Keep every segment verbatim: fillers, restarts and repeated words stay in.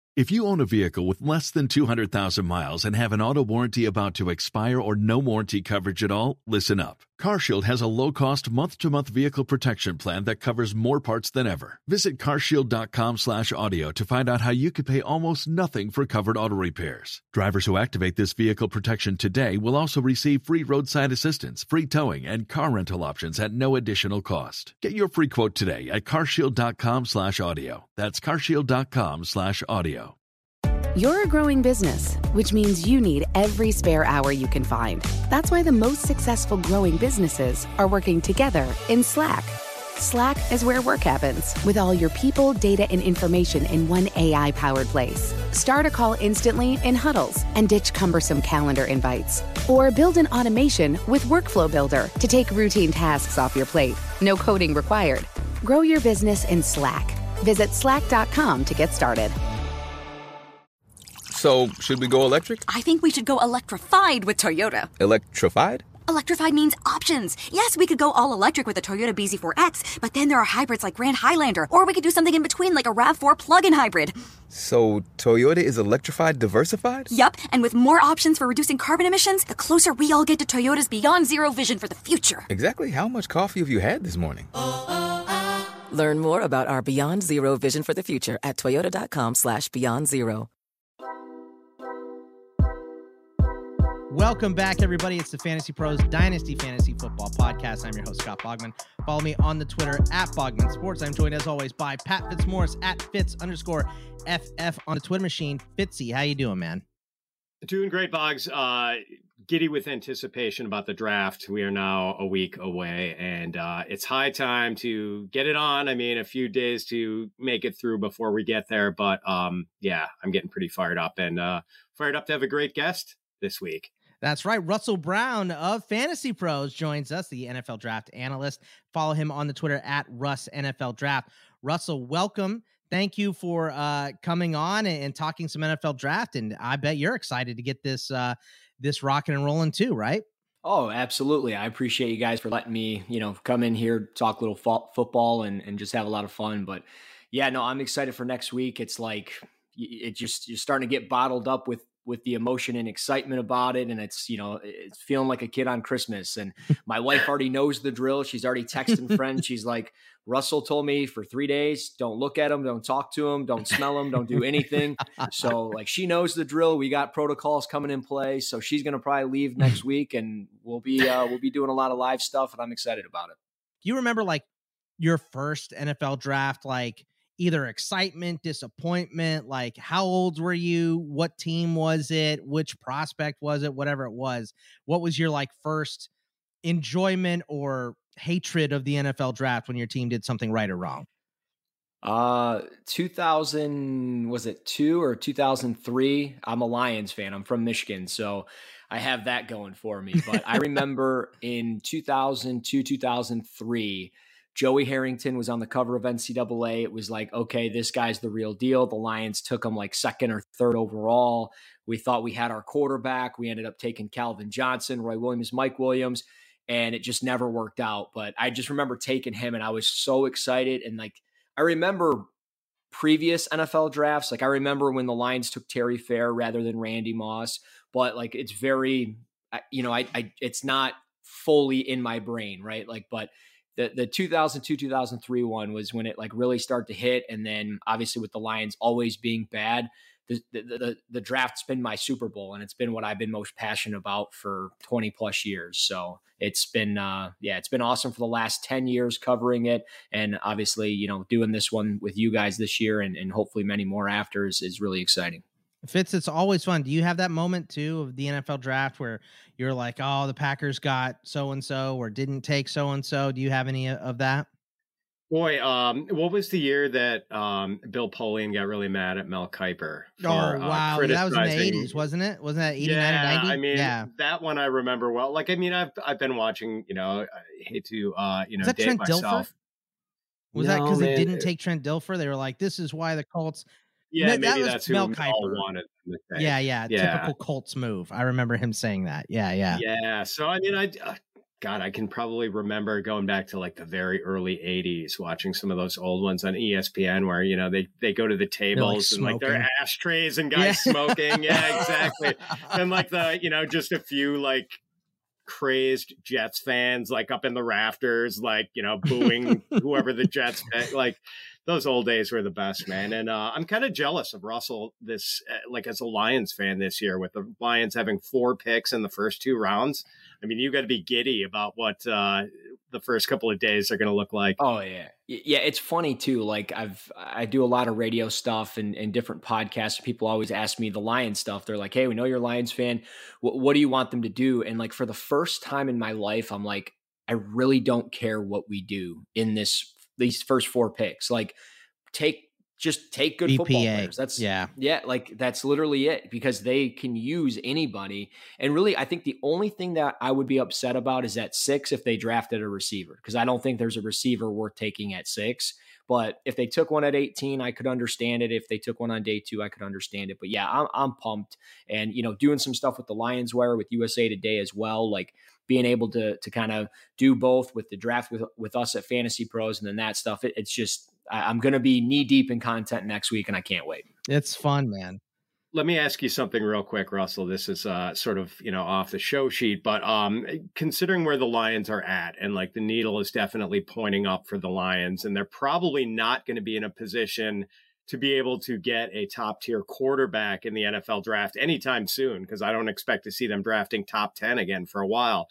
If you own a vehicle with less than two hundred thousand miles and have an auto warranty about to expire or no warranty coverage at all, listen up. CarShield has a low-cost month-to-month vehicle protection plan that covers more parts than ever. Visit carshield.com slash audio to find out how you could pay almost nothing for covered auto repairs. Drivers who activate this vehicle protection today will also receive free roadside assistance, free towing, and car rental options at no additional cost. Get your free quote today at carshield.com slash audio. That's carshield.com slash audio. You're a growing business, which means you need every spare hour you can find. That's why the most successful growing businesses are working together in Slack. Slack is where work happens, with all your people, data, and information in one A I-powered place. Start a call instantly in huddles and ditch cumbersome calendar invites. Or build an automation with Workflow Builder to take routine tasks off your plate. No coding required. Grow your business in Slack. Visit slack dot com to get started. So, should we go electric? I think we should go electrified with Toyota. Electrified? Electrified means options. Yes, we could go all electric with the Toyota B Z four X, but then there are hybrids like Grand Highlander, or we could do something in between like a RAV four plug-in hybrid. So, Toyota is electrified diversified? Yup, and with more options for reducing carbon emissions, the closer we all get to Toyota's Beyond Zero vision for the future. Exactly how much coffee have you had this morning? Learn more about our Beyond Zero vision for the future at toyota.com slash beyond zero. Welcome back, everybody. It's the Fantasy Pros Dynasty Fantasy Football Podcast. I'm your host, Scott Bogman. Follow me on the Twitter at Bogman Sports. I'm joined, as always, by Pat Fitzmaurice at Fitz underscore F F on the Twitter machine. Fitzy, how you doing, man? Doing great, Boggs. Uh, giddy with anticipation about the draft. We are now a week away, and uh, it's high time to get it on. I mean, a few days to make it through before we get there, but um, yeah, I'm getting pretty fired up, and uh, fired up to have a great guest this week. That's right. Russell Brown of Fantasy Pros joins us, the N F L Draft analyst. Follow him on the Twitter at Russ N F L Draft. Russell, welcome. Thank you for uh, coming on and, and talking some N F L Draft. And I bet you're excited to get this uh, this rocking and rolling too, right? Oh, absolutely. I appreciate you guys for letting me, you know, come in here, talk a little fo- football and, and just have a lot of fun. But yeah, no, I'm excited for next week. It's like it just you're starting to get bottled up with with the emotion and excitement about it. And it's, you know, it's feeling like a kid on Christmas. And my wife already knows the drill. She's already texting friends. She's like, Russell told me for three days, don't look at him, don't talk to him, don't smell him, don't do anything. So like, she knows the drill. We got protocols coming in play. So she's going to probably leave next week and we'll be, uh, we'll be doing a lot of live stuff and I'm excited about it. Do you remember like your first N F L draft, like either excitement, disappointment, like how old were you? What team was it? Which prospect was it? Whatever it was. What was your like first enjoyment or hatred of the N F L draft when your team did something right or wrong? Uh, two thousand, was it two or two thousand three? I'm a Lions fan. I'm from Michigan. So I have that going for me. But I remember in two thousand two, two thousand three, Joey Harrington was on the cover of N C double A. It was like, okay, this guy's the real deal. The Lions took him like second or third overall. We thought we had our quarterback. We ended up taking Calvin Johnson, Roy Williams, Mike Williams, and it just never worked out. But I just remember taking him and I was so excited. And like, I remember previous N F L drafts. Like I remember when the Lions took Terry Fair rather than Randy Moss, but like, it's very, you know, I, I it's not fully in my brain. Right. Like, but The the two thousand two, two thousand three one was when it like really started to hit. And then obviously with the Lions always being bad, the, the, the, the draft's been my Super Bowl and it's been what I've been most passionate about for twenty plus years. So it's been, uh, yeah, it's been awesome for the last ten years covering it. And obviously, you know, doing this one with you guys this year and, and hopefully many more after is, is really exciting. Fitz, it's always fun. Do you have that moment too of the N F L draft where you're like, oh, the Packers got so-and-so or didn't take so-and-so? Do you have any of that? Boy, um, what was the year that um, Bill Polian got really mad at Mel Kiper? For, oh, wow. Uh, that was in the eighties, wasn't it? Wasn't that eighty-nine yeah, or ninety? I mean, yeah. that one I remember well. Like, I mean, I've I've been watching, you know, I hate to, uh, you know, was that date Trent myself. Dilfer? Was no, that because they didn't it, take Trent Dilfer? They were like, this is why the Colts. Yeah, no, maybe that was that's who Mel we Kiper. all wanted. Yeah, yeah, yeah. Typical Colts move. I remember him saying that. Yeah, yeah. Yeah. So, I mean, I, God, I can probably remember going back to like the very early eighties, watching some of those old ones on E S P N where, you know, they, they go to the tables like and like there are ashtrays and guys yeah. smoking. Yeah, exactly. And like the, you know, just a few like crazed Jets fans, like up in the rafters, like, you know, booing whoever the Jets, like those old days were the best, man. And uh, I'm kind of jealous of Russell this, uh, like as a Lions fan this year with the Lions having four picks in the first two rounds. I mean, you got to be giddy about what uh, the first couple of days are going to look like. Oh yeah. Yeah. It's funny too. Like I've, I do a lot of radio stuff and, and different podcasts. People always ask me the Lions stuff. They're like, hey, we know you're a Lions fan. What, what do you want them to do? And like for the first time in my life, I'm like, I really don't care what we do in this, these first four picks. Like take, just take good B P A. Football players. That's yeah. Yeah. Like that's literally it because they can use anybody. And really, I think the only thing that I would be upset about is at six, if they drafted a receiver, because I don't think there's a receiver worth taking at six, but if they took one at eighteen, I could understand it. If they took one on day two, I could understand it. But yeah, I'm, I'm pumped and, you know, doing some stuff with the Lions Wire with U S A Today as well. Like being able to, to kind of do both with the draft with, with us at Fantasy Pros and then that stuff. It, it's just, I'm going to be knee deep in content next week and I can't wait. It's fun, man. Let me ask you something real quick, Russell. This is uh, sort of, you know, off the show sheet, but um, considering where the Lions are at and like the needle is definitely pointing up for the Lions and they're probably not going to be in a position to be able to get a top tier quarterback in the N F L draft anytime soon, because I don't expect to see them drafting top ten again for a while.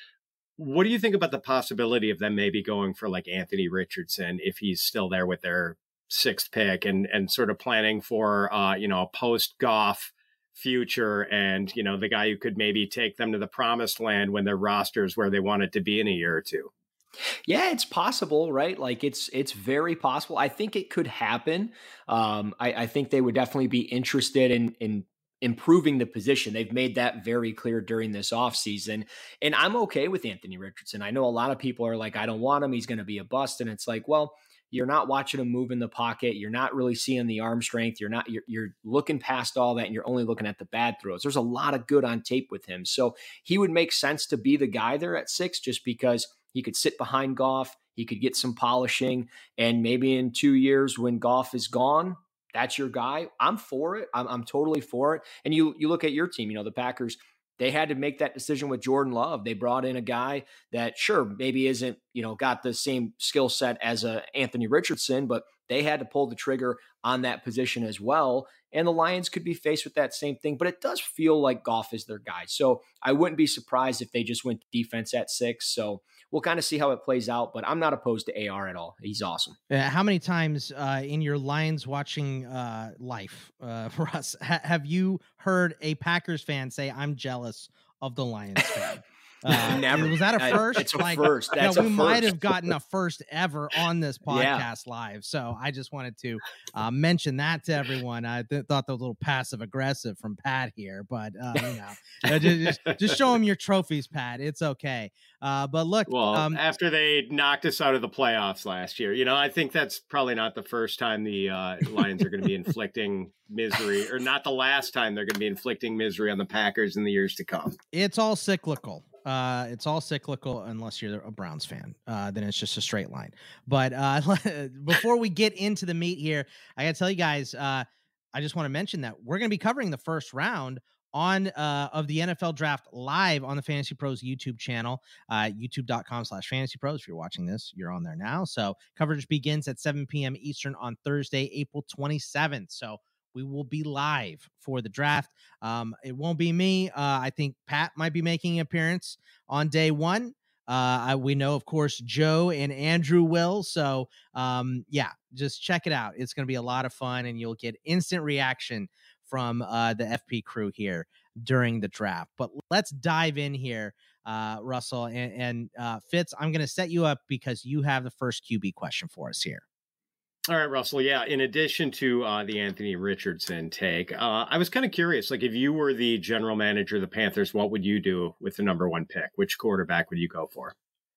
What do you think about the possibility of them maybe going for like Anthony Richardson if he's still there with their sixth pick and and sort of planning for uh you know a post Goff future and you know the guy who could maybe take them to the promised land when their roster's where they want it to be in a year or two? Yeah, it's possible, right? Like it's it's very possible. I think it could happen. Um, I, I think they would definitely be interested in in improving the position. They've made that very clear during this offseason. And I'm okay with Anthony Richardson. I know a lot of people are like, I don't want him. He's going to be a bust. And it's like, well, you're not watching him move in the pocket. You're not really seeing the arm strength. You're not, you're, you're looking past all that and you're only looking at the bad throws. There's a lot of good on tape with him. So he would make sense to be the guy there at six, just because he could sit behind Goff. He could get some polishing. And maybe in two years when Goff is gone, that's your guy. I'm for it. I'm, I'm totally for it. And you you look at your team, you know, the Packers, they had to make that decision with Jordan Love. They brought in a guy that sure, maybe isn't, you know, got the same skill set as a Anthony Richardson, but they had to pull the trigger on that position as well. And the Lions could be faced with that same thing, but it does feel like Goff is their guy. So I wouldn't be surprised if they just went defense at six. So we'll kind of see how it plays out, but I'm not opposed to A R at all. He's awesome. Uh, how many times uh, in your Lions watching uh, life, uh, Russ, ha- have you heard a Packers fan say, I'm jealous of the Lions fan? Uh, Never. Was that a first? It's a like, first. That's you know, a we first. might have gotten a first ever on this podcast Yeah. live. So I just wanted to uh, mention that to everyone. I th- thought that was a little passive aggressive from Pat here, but uh, you know, uh, just, just, just show him your trophies, Pat. It's okay. Uh, but look, well, um, after they knocked us out of the playoffs last year, you know, I think that's probably not the first time the uh, Lions are going to be inflicting misery, or not the last time they're going to be inflicting misery on the Packers in the years to come. It's all cyclical. Uh, it's all cyclical unless you're a Browns fan. Uh, then it's just a straight line. But uh, before we get into the meat here, I got to tell you guys, uh, I just want to mention that we're going to be covering the first round on uh, of the N F L draft live on the Fantasy Pros YouTube channel, uh, youtube.com slash fantasy pros. If you're watching this, you're on there now. So coverage begins at seven p.m. Eastern on Thursday, April twenty-seventh. So we will be live for the draft. Um, it won't be me. Uh, I think Pat might be making an appearance on day one. Uh, I, we know, of course, Joe and Andrew will. So, um, yeah, just check it out. It's going to be a lot of fun, and you'll get instant reaction from uh, the F P crew here during the draft. But let's dive in here, uh, Russell. And, and uh, Fitz, I'm going to set you up because you have the first Q B question for us here. All right, Russell. Yeah. In addition to uh, the Anthony Richardson take, uh, I was kind of curious, like if you were the general manager of the Panthers, what would you do with the number one pick? Which quarterback would you go for?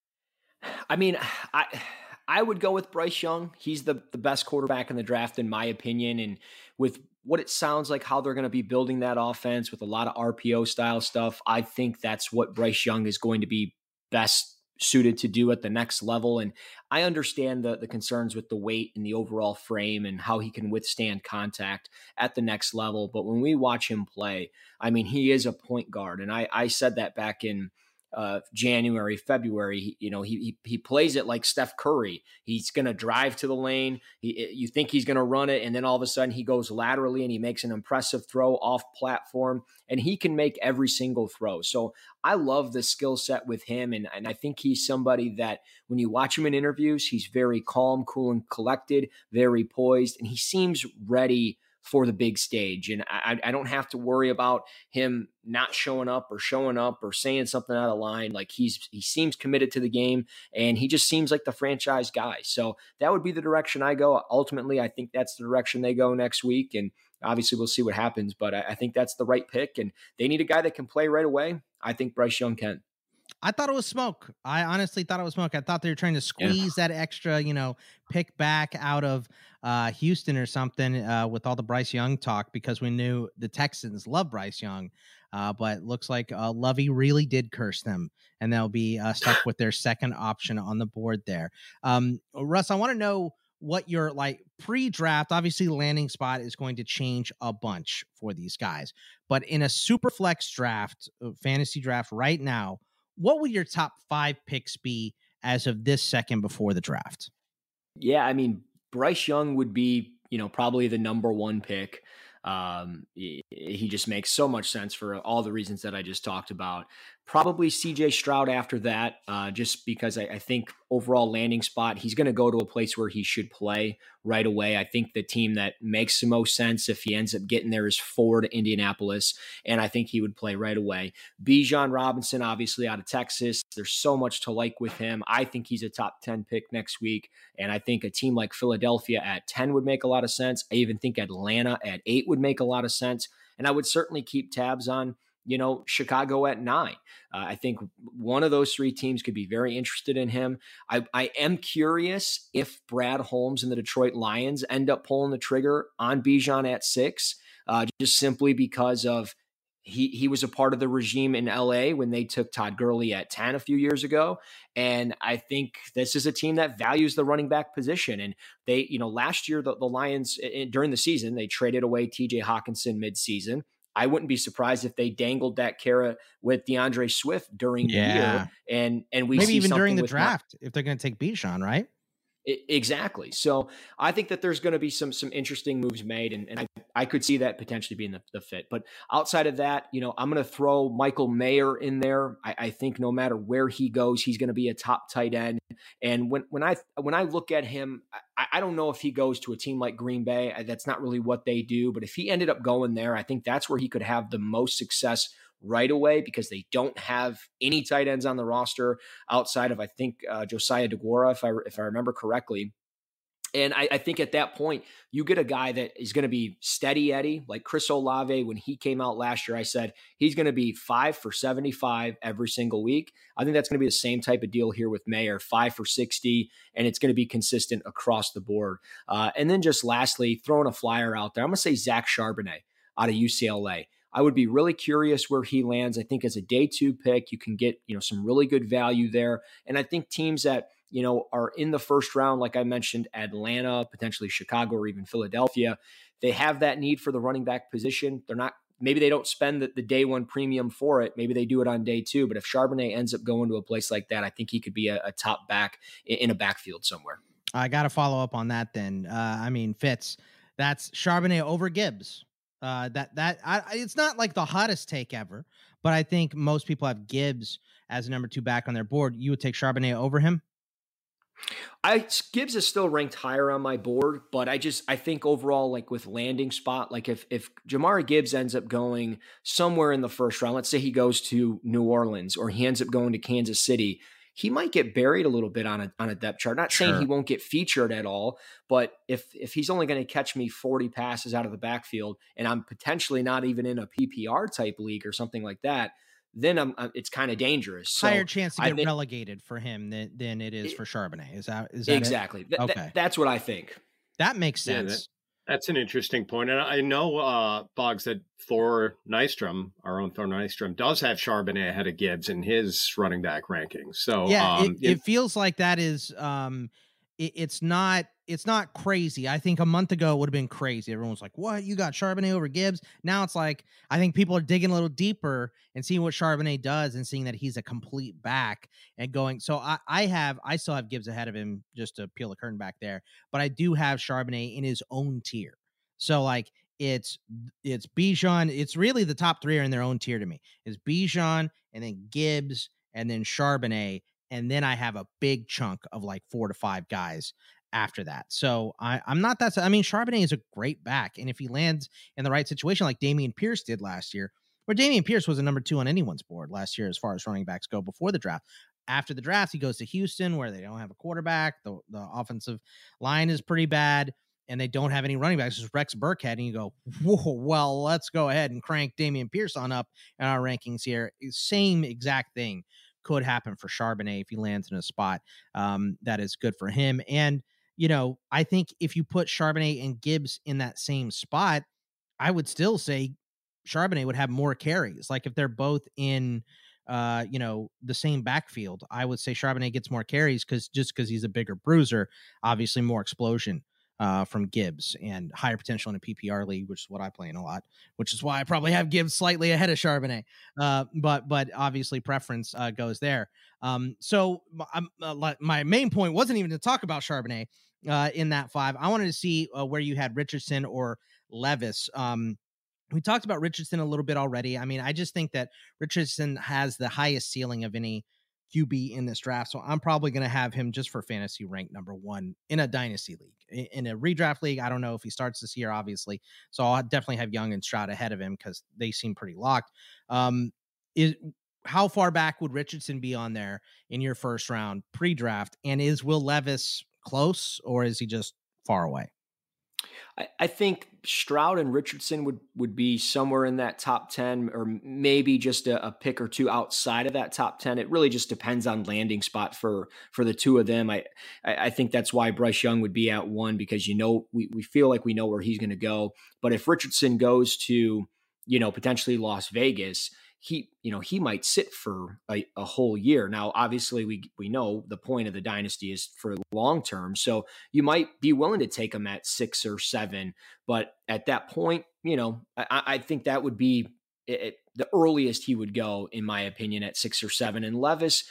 I mean, I I would go with Bryce Young. He's the, the best quarterback in the draft, in my opinion. And with what it sounds like, how they're going to be building that offense with a lot of R P O style stuff, I think that's what Bryce Young is going to be best suited to do at the next level. And I understand the the concerns with the weight and the overall frame and how he can withstand contact at the next level. But when we watch him play, I mean, he is a point guard. And I, I said that back in uh, January, February. You know, he, he he plays it like Steph Curry. He's going to drive to the lane. He, you think he's going to run it, and then all of a sudden he goes laterally and he makes an impressive throw off platform, and he can make every single throw. So I love the skill set with him, and, and I think he's somebody that when you watch him in interviews, he's very calm, cool, and collected, very poised, and he seems ready for the big stage. And I, I don't have to worry about him not showing up or showing up or saying something out of line. Like he's, he seems committed to the game, and he just seems like the franchise guy. So that would be the direction I go. Ultimately, I think that's the direction they go next week. And obviously we'll see what happens, but I, I think that's the right pick, and they need a guy that can play right away. I think Bryce Young can. I thought it was smoke. I honestly thought it was smoke. I thought they were trying to squeeze yeah. that extra, you know, pick back out of uh, Houston or something uh, with all the Bryce Young talk, because we knew the Texans love Bryce Young. Uh, but looks like uh, Lovey really did curse them, and they'll be uh, stuck with their second option on the board there. Um, Russ, I want to know what your like pre-draft. Obviously, the landing spot is going to change a bunch for these guys, but in a super flex draft, fantasy draft right now, what would your top five picks be as of this second before the draft? Yeah, I mean, Bryce Young would be, you know, probably the number one pick. Um, he, he just makes so much sense for all the reasons that I just talked about. Probably C J Stroud after that, uh, just because I, I think overall landing spot, he's going to go to a place where he should play right away. I think the team that makes the most sense if he ends up getting there is Ford, Indianapolis, and I think he would play right away. Bijan Robinson, obviously out of Texas. There's so much to like with him. I think he's a top ten pick next week, and I think a team like Philadelphia at ten would make a lot of sense. I even think Atlanta at eight would make a lot of sense, and I would certainly keep tabs on, you know, Chicago at nine. Uh, I think one of those three teams could be very interested in him. I, I am curious if Brad Holmes and the Detroit Lions end up pulling the trigger on Bijan at six, uh, just simply because of he he was a part of the regime in L A when they took Todd Gurley at ten a few years ago. And I think this is a team that values the running back position. And they, you know, last year, the, the Lions in, during the season, they traded away T J Hawkinson midseason. I wouldn't be surprised if they dangled that carrot with DeAndre Swift during yeah. the year. And, and we maybe see even during the draft, not, if they're going to take Bijan, right? Exactly. So I think that there's going to be some some interesting moves made, and, and I, I could see that potentially being the, the fit. But outside of that, you know, I'm going to throw Michael Mayer in there. I, I think no matter where he goes, he's going to be a top tight end. And when when I when I look at him, I, I don't know if he goes to a team like Green Bay. That's not really what they do. But if he ended up going there, I think that's where he could have the most success right away, because they don't have any tight ends on the roster outside of, I think, uh, Josiah DeGuara, if I if I remember correctly. And I, I think at that point, you get a guy that is going to be steady Eddie, like Chris Olave. When he came out last year, I said he's going to be five for seventy-five every single week. I think that's going to be the same type of deal here with Mayer, five for sixty, and it's going to be consistent across the board. Uh, and then just lastly, throwing a flyer out there, I'm going to say Zach Charbonnet out of U C L A. I would be really curious where he lands. I think as a day two pick, you can get, you know, some really good value there. And I think teams that, you know, are in the first round, like I mentioned, Atlanta, potentially Chicago, or even Philadelphia, they have that need for the running back position. They're not, maybe they don't spend the, the day one premium for it. Maybe they do it on day two. But if Charbonnet ends up going to a place like that, I think he could be a, a top back in, in a backfield somewhere. I got to follow up on that then. Uh, I mean, Fitz, that's Charbonnet over Gibbs. Uh, that that I, it's not like the hottest take ever, but I think most people have Gibbs as a number two back on their board. You would take Charbonnet over him? I Gibbs is still ranked higher on my board, but I just I think overall, like with landing spot, like if if Jahmyr Gibbs ends up going somewhere in the first round, let's say he goes to New Orleans or he ends up going to Kansas City, he might get buried a little bit on a on a depth chart. Not saying Sure. he won't get featured at all, but if if he's only going to catch me forty passes out of the backfield, and I'm potentially not even in a P P R type league or something like that, then I'm, I'm it's kind of dangerous. So Higher chance to I get think, relegated for him than, than it is for Charbonnet. Is that is that exactly? it? Th- Okay, th- that's what I think. that makes Yeah, sense. That's an interesting point. And I know, uh, Boggs, that Thor Nystrom, our own Thor Nystrom, does have Charbonnet ahead of Gibbs in his running back rankings. So yeah, um, it, it feels like that is um, it, it's not it's not crazy. I think a month ago it would have been crazy. Everyone was like, "What? You got Charbonnet over Gibbs?" Now it's like I think people are digging a little deeper and seeing what Charbonnet does and seeing that he's a complete back and going. So I, I have I still have Gibbs ahead of him, just to peel the curtain back there. But I do have Charbonnet in his own tier. So like it's it's Bijan. It's really the top three are in their own tier to me. It's Bijan and then Gibbs and then Charbonnet. And then I have a big chunk of like four to five guys after that. So I, I'm not that. I mean, Charbonnet is a great back. And if he lands in the right situation, like Dameon Pierce did last year, where Dameon Pierce was a number two on anyone's board last year as far as running backs go before the draft. After the draft, he goes to Houston where they don't have a quarterback. The, the offensive line is pretty bad. And they don't have any running backs. It's Rex Burkhead. And you go, whoa, well, let's go ahead and crank Dameon Pierce on up in our rankings here. Same exact thing could happen for Charbonnet if he lands in a spot um, that is good for him. And, you know, I think if you put Charbonnet and Gibbs in that same spot, I would still say Charbonnet would have more carries. Like if they're both in, uh, you know, the same backfield, I would say Charbonnet gets more carries because just because he's a bigger bruiser, obviously more explosion. Uh, from Gibbs and higher potential in a P P R league, which is what I play in a lot, which is why I probably have Gibbs slightly ahead of Charbonnet. Uh, but but obviously preference uh, goes there. Um, so I'm, uh, my main point wasn't even to talk about Charbonnet uh, in that five. I wanted to see uh, where you had Richardson or Levis. Um, we talked about Richardson a little bit already. I mean, I just think that Richardson has the highest ceiling of any Q B in this draft. So I'm probably going to have him just for fantasy ranked number one in a dynasty league. In a redraft league, I don't know if he starts this year, obviously. So I'll definitely have Young and Stroud ahead of him because they seem pretty locked. Um, is how far back would Richardson be on there in your first round pre-draft? And is Will Levis close or is he just far away? I, I think Stroud and Richardson would, would be somewhere in that top ten, or maybe just a, a pick or two outside of that top ten. It really just depends on landing spot for, for the two of them. I, I think that's why Bryce Young would be at one, because, you know, we, we feel like we know where he's going to go. But if Richardson goes to, you know, potentially Las Vegas, he, you know, he might sit for a, a whole year. Now, obviously we, we know the point of the dynasty is for long-term. So you might be willing to take him at six or seven, but at that point, you know, I, I think that would be it, the earliest he would go, in my opinion, at six or seven. And Levis,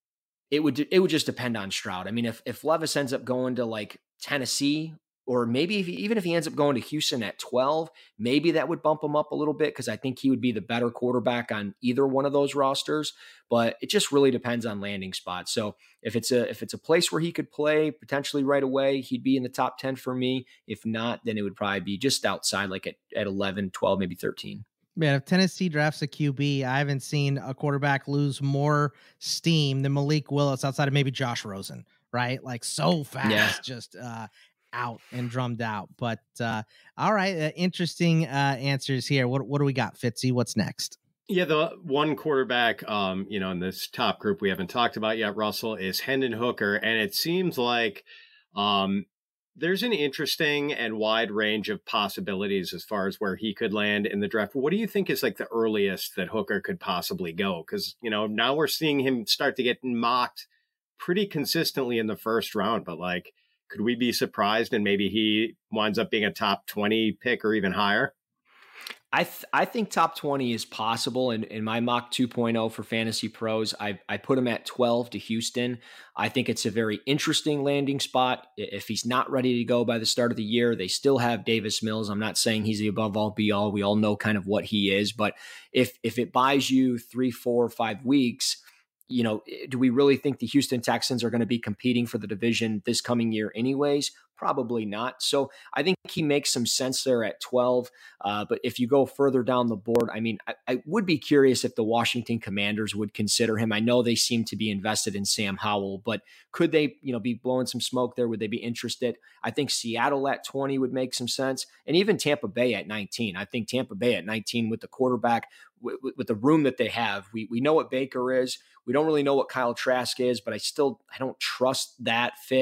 it would, it would just depend on Stroud. I mean, if, if Levis ends up going to like Tennessee, or maybe if he, even if he ends up going to Houston at twelve, maybe that would bump him up a little bit because I think he would be the better quarterback on either one of those rosters. But it just really depends on landing spots. So if it's a if it's a place where he could play potentially right away, he'd be in the top ten for me. If not, then it would probably be just outside, like at, at eleven, twelve, maybe thirteen. Man, if Tennessee drafts a Q B, I haven't seen a quarterback lose more steam than Malik Willis outside of maybe Josh Rosen, right? Like so fast, yeah. just uh out and drummed out. But uh all right, uh, interesting uh answers here. What what do we got, Fitzy? What's next? Yeah, the one quarterback um you know in this top group we haven't talked about yet, Russell, is Hendon Hooker, and it seems like um there's an interesting and wide range of possibilities as far as where he could land in the draft. What do you think is like the earliest that Hooker could possibly go? Because, you know, now we're seeing him start to get mocked pretty consistently in the first round, but like, could we be surprised and maybe he winds up being a top twenty pick or even higher? I th- I think top twenty is possible. In, in my mock two point oh for Fantasy Pros, I, I put him at twelve to Houston. I think it's a very interesting landing spot. If he's not ready to go by the start of the year, they still have Davis Mills. I'm not saying he's the above all be all. We all know kind of what he is. But if if it buys you three, four, five weeks, you know, do we really think the Houston Texans are going to be competing for the division this coming year anyways? Probably not. So I think he makes some sense there at twelve. Uh, but if you go further down the board, I mean, I, I would be curious if the Washington Commanders would consider him. I know they seem to be invested in Sam Howell, but could they, you know, be blowing some smoke there? Would they be interested? I think Seattle at twenty would make some sense. And even Tampa Bay at nineteen. I think Tampa Bay at nineteen with the quarterback, with, with the room that they have. We we know what Baker is. We don't really know what Kyle Trask is, but I still, I don't trust that fit.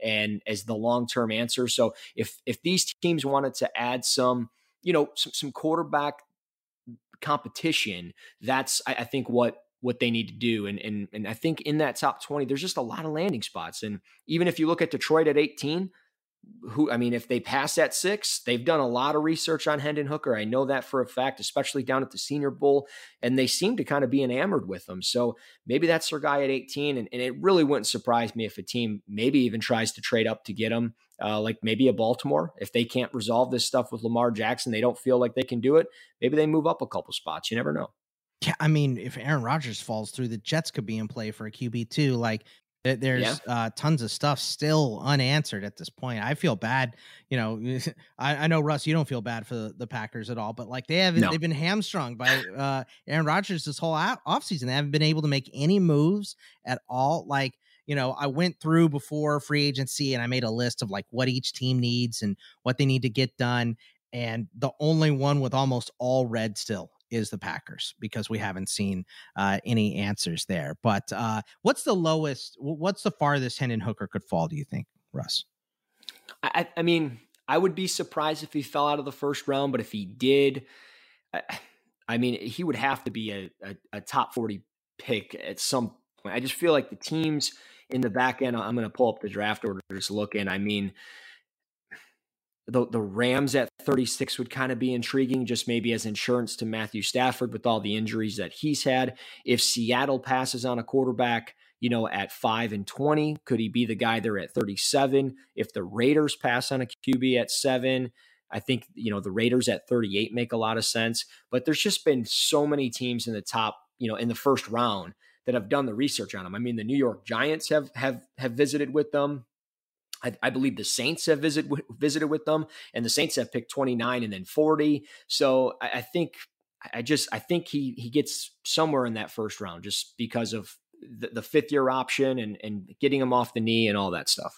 and as the long-term answer. So if if these teams wanted to add some, you know, some, some quarterback competition, that's I, I think what what they need to do. And, and and I think in that top twenty, there's just a lot of landing spots. And even if you look at Detroit at eighteen, who, I mean, if they pass at six, they've done a lot of research on Hendon Hooker. I know that for a fact, especially down at the Senior Bowl, and they seem to kind of be enamored with him. So maybe that's their guy at eighteen. And, and it really wouldn't surprise me if a team maybe even tries to trade up to get him, uh, like maybe a Baltimore. If they can't resolve this stuff with Lamar Jackson, they don't feel like they can do it, maybe they move up a couple spots. You never know. Yeah, I mean, if Aaron Rodgers falls through, the Jets could be in play for a Q B too. Like, there's yeah. uh, tons of stuff still unanswered at this point. I feel bad. You know, I, I know, Russ, you don't feel bad for the, the Packers at all, but like they haven't, no. they've been hamstrung by uh, Aaron Rodgers this whole offseason. They haven't been able to make any moves at all. Like, you know, I went through before free agency and I made a list of like what each team needs and what they need to get done. And the only one with almost all red still is the Packers, because we haven't seen uh, any answers there. But uh, what's the lowest, what's the farthest Hendon Hooker could fall, do you think, Russ? I, I mean, I would be surprised if he fell out of the first round, but if he did, I, I mean, he would have to be a, a, a top forty pick at some point. I just feel like the teams in the back end, I'm going to pull up the draft order to just look in. I mean, The the Rams at thirty-six would kind of be intriguing, just maybe as insurance to Matthew Stafford with all the injuries that he's had. If Seattle passes on a quarterback, you know, at five and twenty, could he be the guy there at thirty-seven? If the Raiders pass on a Q B at seven, I think, you know, the Raiders at thirty-eight make a lot of sense. But there's just been so many teams in the top, you know, in the first round that have done the research on him. I mean, the New York Giants have have have visited with them. I, I believe the Saints have visit, visited with them, and the Saints have picked twenty-nine and then forty. So I, I think I just I think he he gets somewhere in that first round just because of the, the fifth year option and and getting him off the knee and all that stuff.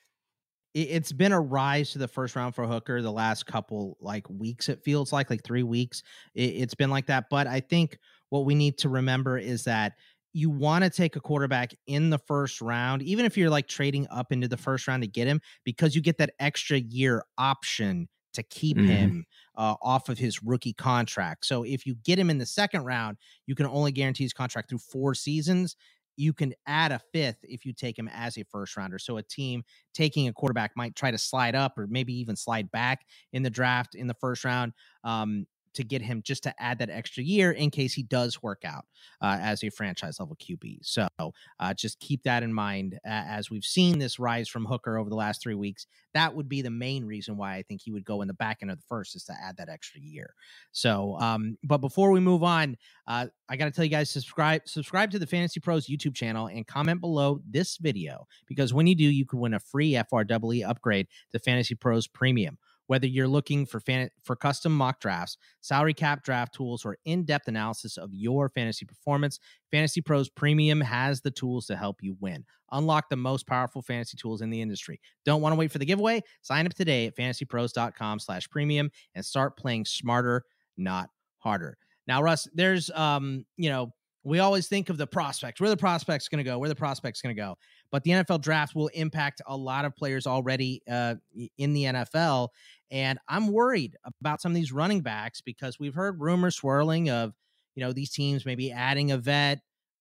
It's been a rise to the first round for Hooker the last couple like weeks. It feels like like three weeks. It's been like that. But I think what we need to remember is that you want to take a quarterback in the first round, even if you're like trading up into the first round to get him, because you get that extra year option to keep mm-hmm. him uh, off of his rookie contract. So if you get him in the second round, you can only guarantee his contract through four seasons. You can add a fifth if you take him as a first rounder. So a team taking a quarterback might try to slide up or maybe even slide back in the draft in the first round. Um, to get him just to add that extra year in case he does work out uh, as a franchise level Q B. So uh, just keep that in mind uh, as we've seen this rise from Hooker over the last three weeks. That would be the main reason why I think he would go in the back end of the first, is to add that extra year. So, um, but before we move on, uh, I got to tell you guys, subscribe, subscribe to the Fantasy Pros YouTube channel and comment below this video, because when you do, you could win a free F R W E upgrade to Fantasy Pros Premium. Whether you're looking for fan- for custom mock drafts, salary cap draft tools, or in-depth analysis of your fantasy performance, Fantasy Pros Premium has the tools to help you win. Unlock the most powerful fantasy tools in the industry. Don't want to wait for the giveaway? Sign up today at fantasypros.com slash premium and start playing smarter, not harder. Now, Russ, there's, um, you know, we always think of the prospects. Where the prospects going to go? Where the prospects going to go? But the N F L draft will impact a lot of players already uh, in the N F L. And I'm worried about some of these running backs, because we've heard rumors swirling of, you know, these teams maybe adding a vet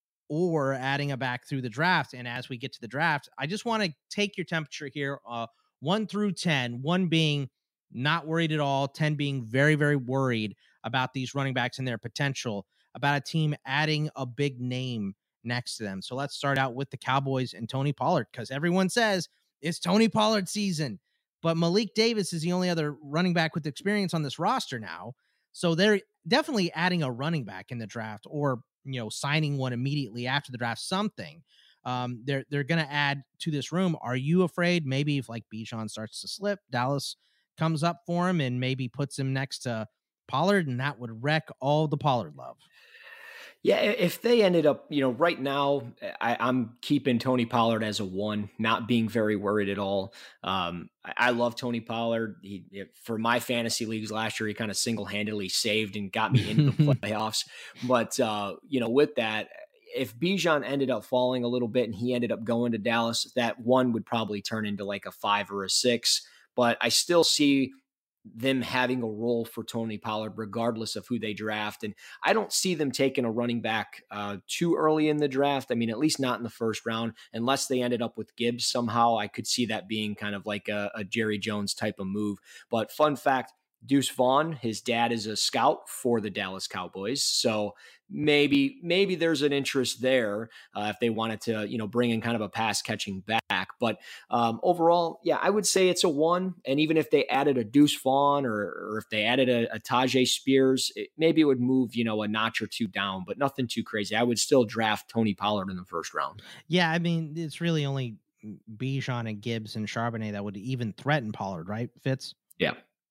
or adding a back through the draft. And as we get to the draft, I just want to take your temperature here, uh, one through ten, one being not worried at all, ten being very, very worried about these running backs and their potential, about a team adding a big name next to them. So let's start out with the Cowboys and Tony Pollard, because everyone says it's Tony Pollard season. But Malik Davis is the only other running back with experience on this roster now. So they're definitely adding a running back in the draft, or, you know, signing one immediately after the draft, something. Um, they're they're going to add to this room. Are you afraid maybe if like Bijan starts to slip, Dallas comes up for him and maybe puts him next to Pollard, and that would wreck all the Pollard love? Yeah, if they ended up, you know, right now, I, I'm keeping Tony Pollard as a one, not being very worried at all. Um, I, I love Tony Pollard. He, for my fantasy leagues last year, he kind of single-handedly saved and got me into the playoffs. But, uh, you know, with that, if Bijan ended up falling a little bit and he ended up going to Dallas, that one would probably turn into like a five or a six. But I still see them having a role for Tony Pollard, regardless of who they draft. And I don't see them taking a running back uh, too early in the draft. I mean, at least not in the first round, unless they ended up with Gibbs somehow. I could see that being kind of like a, a Jerry Jones type of move. But fun fact, Deuce Vaughn, his dad is a scout for the Dallas Cowboys. So maybe, maybe there's an interest there uh, if they wanted to, you know, bring in kind of a pass catching back. But um, overall, yeah, I would say it's a one. And even if they added a Deuce Vaughn or, or if they added a, a Tajay Spears, it, maybe it would move, you know, a notch or two down, but nothing too crazy. I would still draft Tony Pollard in the first round. Yeah. I mean, it's really only Bijan and Gibbs and Charbonnet that would even threaten Pollard, right, Fitz? Yeah.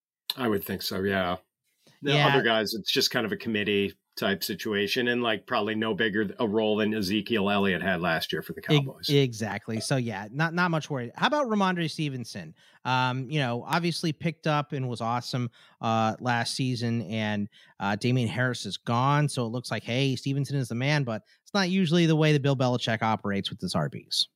I would think so, yeah. The yeah. other guys, it's just kind of a committee type situation and like probably no bigger a role than Ezekiel Elliott had last year for the Cowboys. Exactly. So yeah, not not much worried. How about Ramondre Stevenson? Um, you know, obviously picked up and was awesome uh last season, and uh Damian Harris is gone. So it looks like, hey, Stevenson is the man, but it's not usually the way that Bill Belichick operates with his R Bs.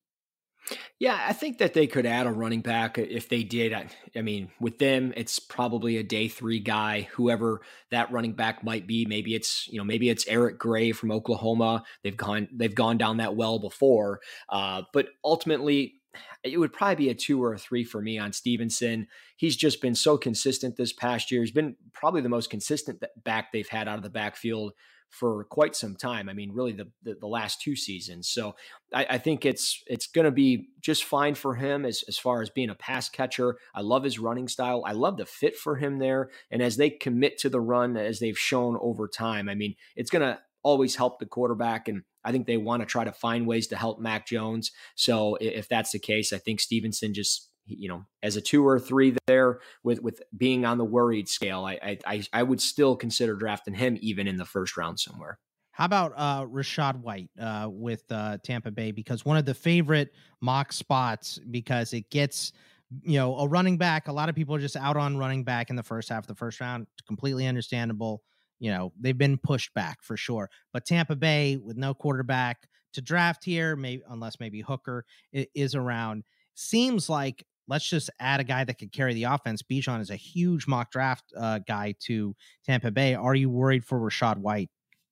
Yeah, I think that they could add a running back if they did. I, I mean, with them, it's probably a day three guy, whoever that running back might be. Maybe it's, you know, maybe it's Eric Gray from Oklahoma. They've gone, they've gone down that well before. Uh, but ultimately, it would probably be a two or a three for me on Stevenson. He's just been so consistent this past year. He's been probably the most consistent back they've had out of the backfield for quite some time. I mean, really the the, the last two seasons. So I, I think it's it's going to be just fine for him as, as far as being a pass catcher. I love his running style. I love the fit for him there. And as they commit to the run, as they've shown over time, I mean, it's going to always help the quarterback. And I think they want to try to find ways to help Mac Jones. So if that's the case, I think Stevenson just, you know, as a two or three there with, with being on the worried scale, I, I, I would still consider drafting him even in the first round somewhere. How about uh, Rachaad White uh, with uh, Tampa Bay? Because one of the favorite mock spots, because it gets, you know, a running back. A lot of people are just out on running back in the first half of the first round. Completely understandable. You know, they've been pushed back for sure. But Tampa Bay with no quarterback to draft here, maybe unless maybe Hooker is around, seems like let's just add a guy that could carry the offense. Bijan is a huge mock draft uh, guy to Tampa Bay. Are you worried for Rachaad White?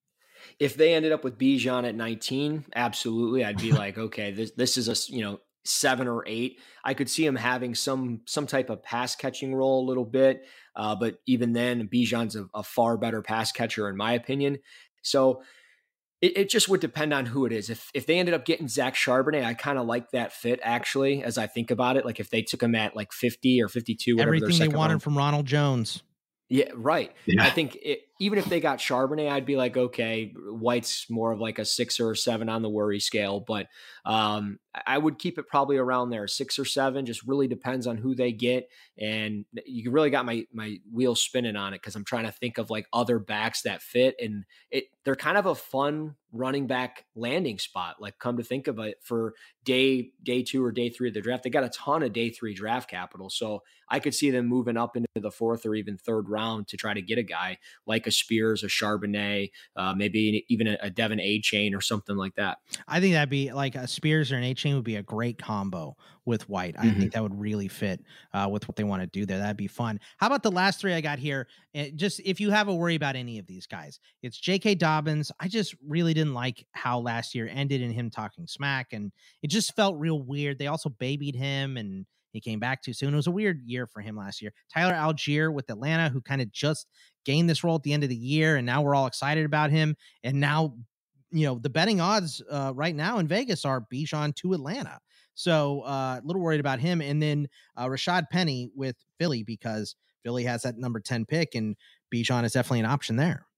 If they ended up with Bijan at nineteen, absolutely. I'd be like, okay, this this is a, you know, seven or eight. I could see him having some some type of pass catching role a little bit. Uh, but even then, Bijan's a, a far better pass catcher, in my opinion. So It, it just would depend on who it is. If if they ended up getting Zach Charbonnet, I kind of like that fit, actually, as I think about it. Like if they took him at like fifty or fifty-two, whatever. Everything they wanted round. from Ronald Jones. Yeah, right. Yeah. I think it, even if they got Charbonnet, I'd be like, okay, White's more of like a six or a seven on the worry scale. But um, I would keep it probably around there, six or seven. Just really depends on who they get. And you really got my my wheels spinning on it because I'm trying to think of like other backs that fit. And it they're kind of a fun running back landing spot. Like come to think of it, for day day two or day three of the draft, they got a ton of day three draft capital. So I could see them moving up into the fourth or even third round to try to get a guy like a Spears, a Charbonnet, uh, maybe even a, a Devin A-Chain or something like that. I think that'd be like a Spears or an A-Chain would be a great combo with White. I mm-hmm. think that would really fit uh, with what they want to do there. That'd be fun. How about the last three I got here? It just if you have a worry about any of these guys, it's J K. Dobbins. I just really didn't like how last year ended in him talking smack, and it just felt real weird. They also babied him, and he came back too soon. It was a weird year for him last year. Tyler Algier with Atlanta, who kind of just gained this role at the end of the year, and now we're all excited about him. And now, you know, the betting odds uh, right now in Vegas are Bijan to Atlanta. So uh, a little worried about him. And then uh, Rashad Penny with Philly, because Philly has that number ten pick, and Bijan is definitely an option there.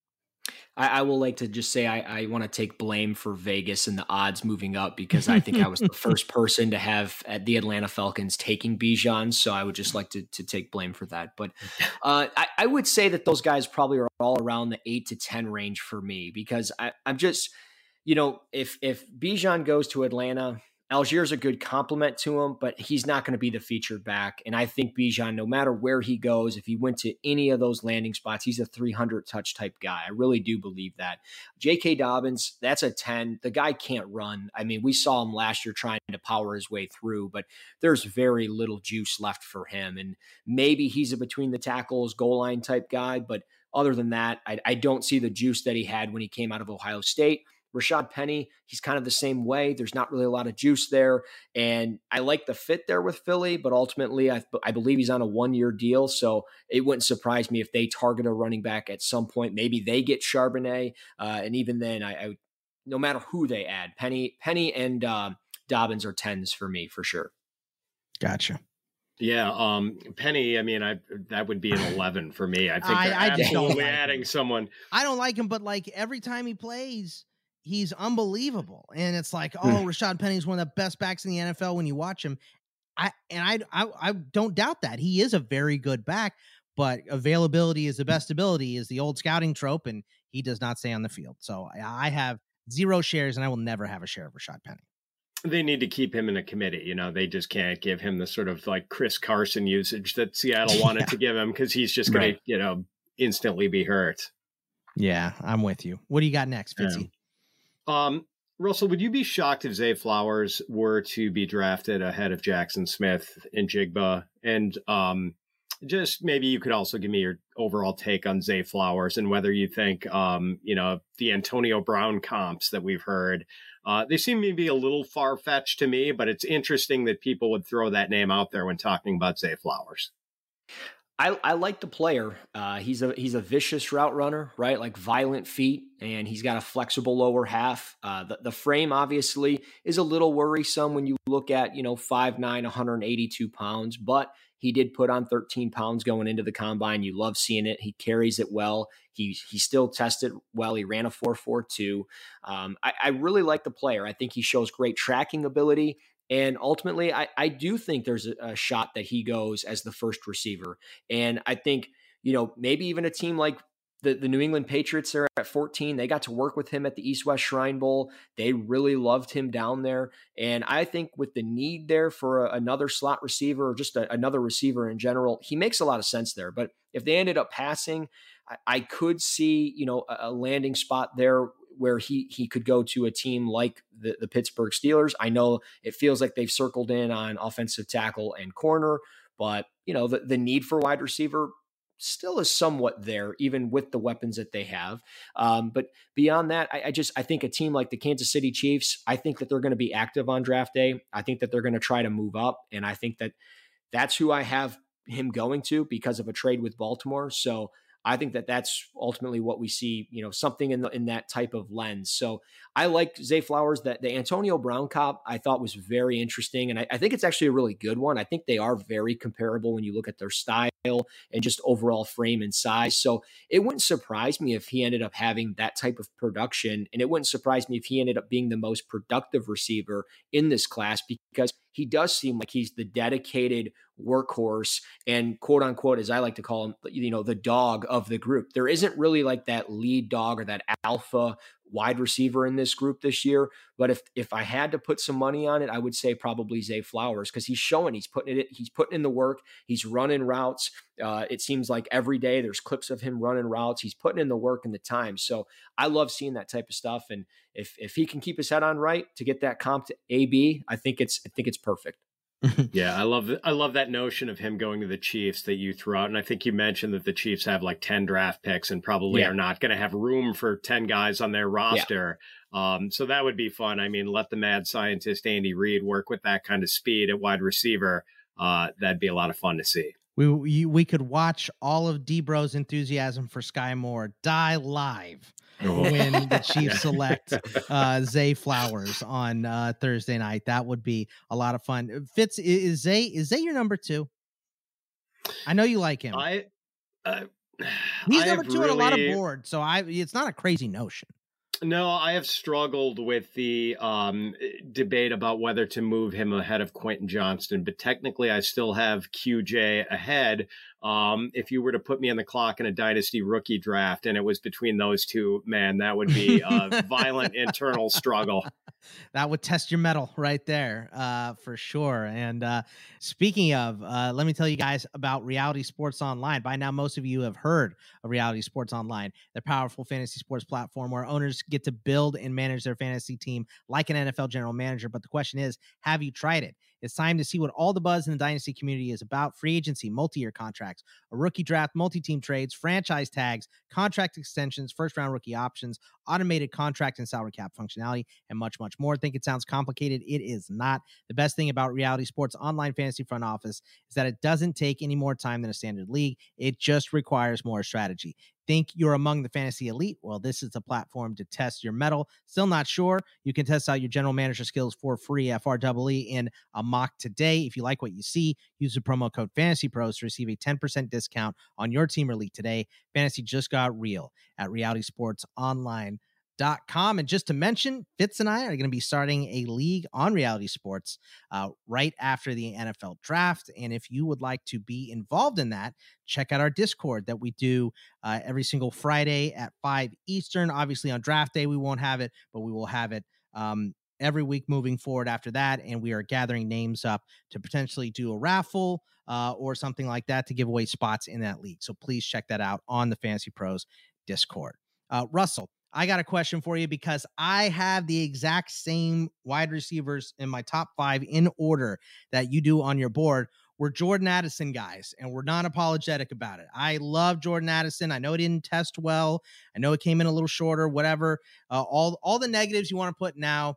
I, I will like to just say I, I want to take blame for Vegas and the odds moving up, because I think I was the first person to have at the Atlanta Falcons taking Bijan. So I would just like to, to take blame for that. But uh, I, I would say that those guys probably are all around the eight to ten range for me, because I, I'm just, you know, if, if Bijan goes to Atlanta, Algier's a good compliment to him, but he's not going to be the featured back. And I think Bijan, no matter where he goes, if he went to any of those landing spots, he's a three hundred touch type guy. I really do believe that. J K. Dobbins, that's a ten. The guy can't run. I mean, we saw him last year trying to power his way through, but there's very little juice left for him. And maybe he's a between the tackles, goal line type guy, but other than that, I, I don't see the juice that he had when he came out of Ohio State. Rashad Penny, he's kind of the same way. There's not really a lot of juice there. And I like the fit there with Philly, but ultimately I, I believe he's on a one-year deal. So it wouldn't surprise me if they target a running back at some point. Maybe they get Charbonnet. Uh, and even then, I, I no matter who they add, Penny, Penny and uh, Dobbins are tens for me, for sure. Gotcha. Yeah, um, Penny, I mean, I that would be an eleven for me. I think I- they're I just don't absolutely like adding him. someone. I don't like him, but like every time he plays, he's unbelievable. And it's like, oh, Rashad Penny's one of the best backs in the N F L when you watch him. I and I, I I don't doubt that. He is a very good back, but availability is the best ability is the old scouting trope, and he does not stay on the field. So I, I have zero shares, and I will never have a share of Rashad Penny. They need to keep him in a committee. You know, they just can't give him the sort of like Chris Carson usage that Seattle wanted Yeah. to give him because he's just going Right. to, you know, instantly be hurt. Yeah, I'm with you. What do you got next, Fitzy? Um, Russell, would you be shocked if Zay Flowers were to be drafted ahead of Jackson Smith and Jigba? And um, just maybe you could also give me your overall take on Zay Flowers and whether you think, um, you know, the Antonio Brown comps that we've heard, uh, they seem to be a little far-fetched to me, but it's interesting that people would throw that name out there when talking about Zay Flowers. I, I like the player. Uh, he's a he's a vicious route runner, right? Like violent feet, and he's got a flexible lower half. Uh, the, the frame obviously is a little worrisome when you look at, you know, five nine, one hundred eighty-two pounds, but he did put on thirteen pounds going into the combine. You love seeing it. He carries it well. He he still tested well. He ran a four four two. Um, I, I really like the player. I think he shows great tracking ability. And ultimately, I, I do think there's a, a shot that he goes as the first receiver. And I think, you know, maybe even a team like the, the New England Patriots are at fourteen. They got to work with him at the East West Shrine Bowl. They really loved him down there. And I think with the need there for a, another slot receiver or just a, another receiver in general, he makes a lot of sense there. But if they ended up passing, I, I could see, you know, a, a landing spot there where he he could go to a team like the, the Pittsburgh Steelers. I know it feels like they've circled in on offensive tackle and corner, but you know, the, the need for wide receiver still is somewhat there, even with the weapons that they have. Um, but beyond that, I, I just I think a team like the Kansas City Chiefs, I think that they're going to be active on draft day. I think that they're going to try to move up, and I think that that's who I have him going to because of a trade with Baltimore. So I think that that's ultimately what we see, you know, something in the, in that type of lens. So I like Zay Flowers. That the Antonio Brown cop I thought was very interesting. And I, I think it's actually a really good one. I think they are very comparable when you look at their style and just overall frame and size. So it wouldn't surprise me if he ended up having that type of production. And it wouldn't surprise me if he ended up being the most productive receiver in this class, because he does seem like he's the dedicated workhorse and quote unquote, as I like to call him, you know, the dog of the group. There isn't really like that lead dog or that alpha wide receiver in this group this year. But if if I had to put some money on it, I would say probably Zay Flowers, because he's showing he's putting it, he's putting in the work, he's running routes. Uh, it seems like every day there's clips of him running routes. He's putting in the work and the time. So I love seeing that type of stuff. And if if he can keep his head on right to get that comp to A B, I think it's I think it's perfect. Yeah, I love I love that notion of him going to the Chiefs that you threw out. And I think you mentioned that the Chiefs have like ten draft picks and probably Yeah. are not going to have room for ten guys on their roster. Yeah. Um, so that would be fun. I mean, let the mad scientist Andy Reid work with that kind of speed at wide receiver. Uh, that'd be a lot of fun to see. We we, we could watch all of D-Bro's enthusiasm for Sky Moore die live when the Chiefs select uh, Zay Flowers on uh, Thursday night. That would be a lot of fun. Fitz, is Zay is Zay your number two? I know you like him. I uh, He's I number have two on a lot of really- boards, so I it's not a crazy notion. No, I have struggled with the um, debate about whether to move him ahead of Quentin Johnston, but technically I still have Q J ahead. Um, if you were to put me on the clock in a dynasty rookie draft and it was between those two, man, that would be a violent internal struggle. That would test your mettle right there, uh, for sure. And uh, speaking of, uh, let me tell you guys about Reality Sports Online. By now, most of you have heard of Reality Sports Online, the powerful fantasy sports platform where owners get to build and manage their fantasy team like an N F L general manager. But the question is, have you tried it? It's time to see what all the buzz in the dynasty community is about. Free agency, multi-year contracts, a rookie draft, multi-team trades, franchise tags, contract extensions, first-round rookie options, automated contract and salary cap functionality, and much, much more. Think it sounds complicated? It is not. The best thing about Reality Sports Online Fantasy Front Office is that it doesn't take any more time than a standard league. It just requires more strategy. Think you're among the fantasy elite? Well, this is the platform to test your mettle. Still not sure? You can test out your general manager skills for free, F R E E, in a mock today. If you like what you see, use the promo code FANTASYPROS to receive a ten percent discount on your team or league today. Fantasy just got real at reality sports online dot com. And just to mention, Fitz and I are going to be starting a league on Reality Sports uh, right after the N F L draft. And if you would like to be involved in that, check out our Discord that we do uh, every single Friday at five Eastern. Obviously on draft day, we won't have it, but we will have it um, every week moving forward after that. And we are gathering names up to potentially do a raffle uh, or something like that to give away spots in that league. So please check that out on the Fantasy Pros Discord. Uh, Russell, I got a question for you because I have the exact same wide receivers in my top five in order that you do on your board. We're Jordan Addison guys, and we're not apologetic about it. I love Jordan Addison. I know it didn't test well. I know it came in a little shorter, whatever. Uh, all, all the negatives you want to put now,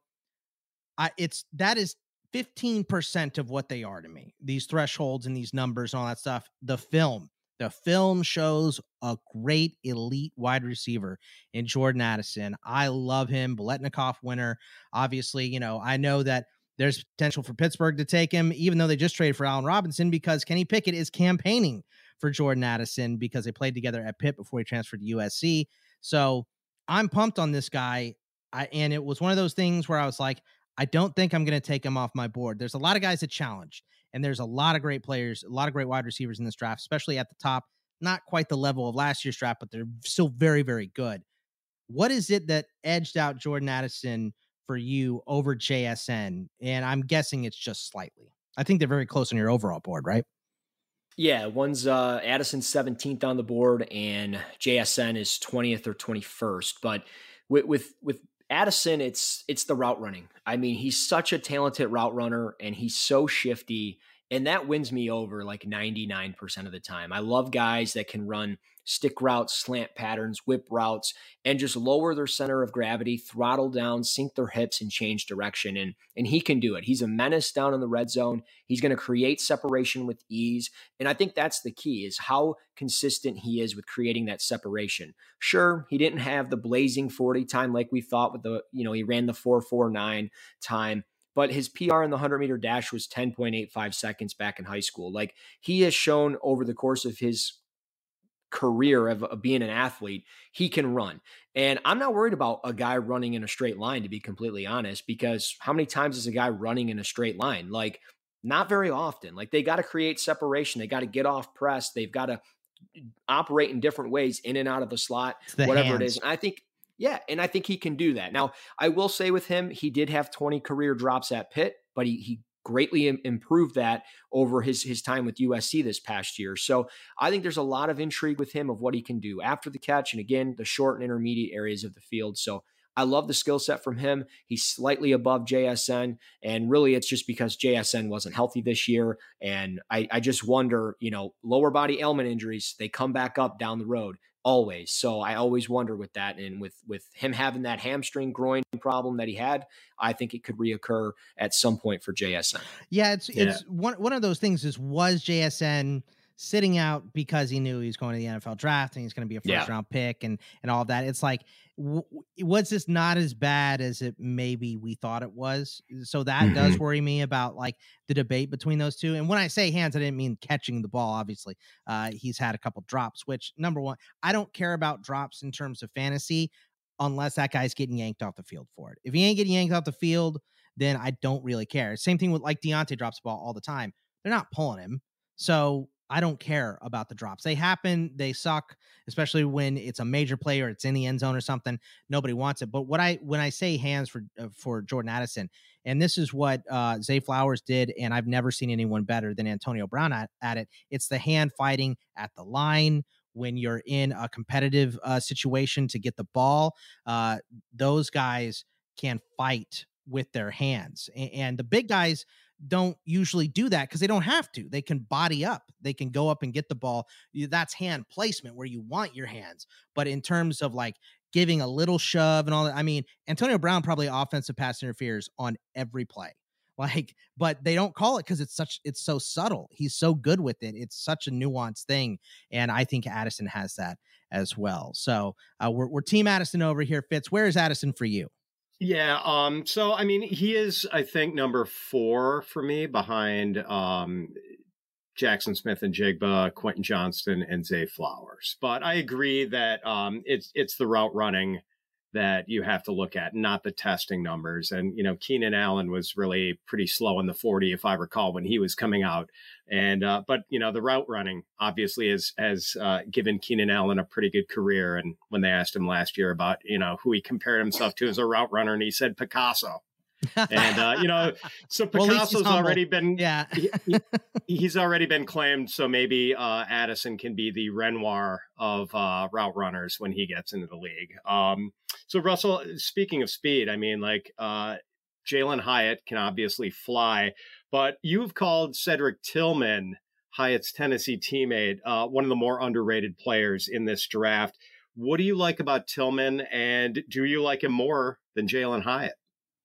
I, it's that is fifteen percent of what they are to me. These thresholds and these numbers and all that stuff. The film. The film shows a great elite wide receiver in Jordan Addison. I love him. Biletnikoff winner. Obviously, you know, I know that there's potential for Pittsburgh to take him, even though they just traded for Allen Robinson, because Kenny Pickett is campaigning for Jordan Addison because they played together at Pitt before he transferred to U S C. So I'm pumped on this guy. I, and it was one of those things where I was like, I don't think I'm going to take him off my board. There's a lot of guys that challenged, and there's a lot of great players, a lot of great wide receivers in this draft, especially at the top. Not quite the level of last year's draft, but they're still very, very good. What is it that edged out Jordan Addison for you over J S N? And I'm guessing it's just slightly. I think they're very close on your overall board, right? Yeah, one's uh, Addison seventeenth on the board, and J S N is twentieth or twenty-first. But with with with Addison, it's it's the route running. I mean, he's such a talented route runner, and he's so shifty, and that wins me over like ninety-nine percent of the time. I love guys that can run stick routes, slant patterns, whip routes, and just lower their center of gravity, throttle down, sink their hips, and change direction. And, and he can do it. He's a menace down in the red zone. He's going to create separation with ease. And I think that's the key, is how consistent he is with creating that separation. Sure, he didn't have the blazing forty time like we thought with the, you know, he ran the four forty-nine time, but his P R in the one hundred meter dash was ten point eight five seconds back in high school. Like, he has shown over the course of his career of, of being an athlete, he can run. And I'm not worried about a guy running in a straight line, to be completely honest, because how many times is a guy running in a straight line? Like, not very often. Like, they got to create separation. They got to get off press. They've got to operate in different ways in and out of the slot, the whatever hands. it is. And I think, yeah, and I think he can do that. Now, I will say with him, he did have twenty career drops at Pitt, but he he greatly im- improved that over his, his time with U S C this past year. So I think there's a lot of intrigue with him of what he can do after the catch. And again, the short and intermediate areas of the field. So I love the skill set from him. He's slightly above J S N. And really it's just because J S N wasn't healthy this year. And I, I just wonder, you know, lower body ailment injuries, they come back up down the road. Always. So I always wonder with that. And with, with him having that hamstring groin problem that he had, I think it could reoccur at some point for J S N. Yeah, it's Yeah. it's one one of those things is, was J S N sitting out because he knew he was going to the N F L draft and he's going to be a first Yeah. round pick and, and all of that. It's like, w- was this not as bad as it maybe we thought it was? So that Mm-hmm. does worry me about like the debate between those two. And when I say hands, I didn't mean catching the ball. Obviously, uh, he's had a couple drops, which number one, I don't care about drops in terms of fantasy unless that guy's getting yanked off the field for it. If he ain't getting yanked off the field, then I don't really care. Same thing with like Deontay drops the ball all the time. They're not pulling him. So I don't care about the drops. They happen. They suck, especially when it's a major play or it's in the end zone or something. Nobody wants it. But what I when I say hands for uh, for Jordan Addison, and this is what uh, Zay Flowers did, and I've never seen anyone better than Antonio Brown at, at it. It's the hand fighting at the line when you're in a competitive uh, situation to get the ball. Uh, those guys can fight with their hands, and, and the big guys don't usually do that because they don't have to. They can body up. They can go up and get the ball. That's hand placement where you want your hands. But in terms of like giving a little shove and all that, I mean, Antonio Brown probably offensive pass interferes on every play. Like, but they don't call it because it's such, it's so subtle. He's so good with it. It's such a nuanced thing. And I think Addison has that as well. So uh, we're, we're team Addison over here. Fitz, where is Addison for you? Yeah. Um, so, I mean, he is, I think, number four for me behind um, Jackson Smith and Jigba, Quentin Johnston, and Zay Flowers. But I agree that um, it's it's the route running that you have to look at, not the testing numbers. And, you know, Keenan Allen was really pretty slow in the forty, if I recall, when he was coming out. And, uh, but, you know, the route running obviously has, has uh, given Keenan Allen a pretty good career. And when they asked him last year about, you know, who he compared himself to as a route runner, and he said Picasso. And, uh, you know, so Picasso's well, already been, yeah, he, he, he's already been claimed. So maybe uh, Addison can be the Renoir of uh, route runners when he gets into the league. Um, so Russell, speaking of speed, I mean, like uh, Jalen Hyatt can obviously fly, but you've called Cedric Tillman, Hyatt's Tennessee teammate, uh, one of the more underrated players in this draft. What do you like about Tillman, and do you like him more than Jalen Hyatt?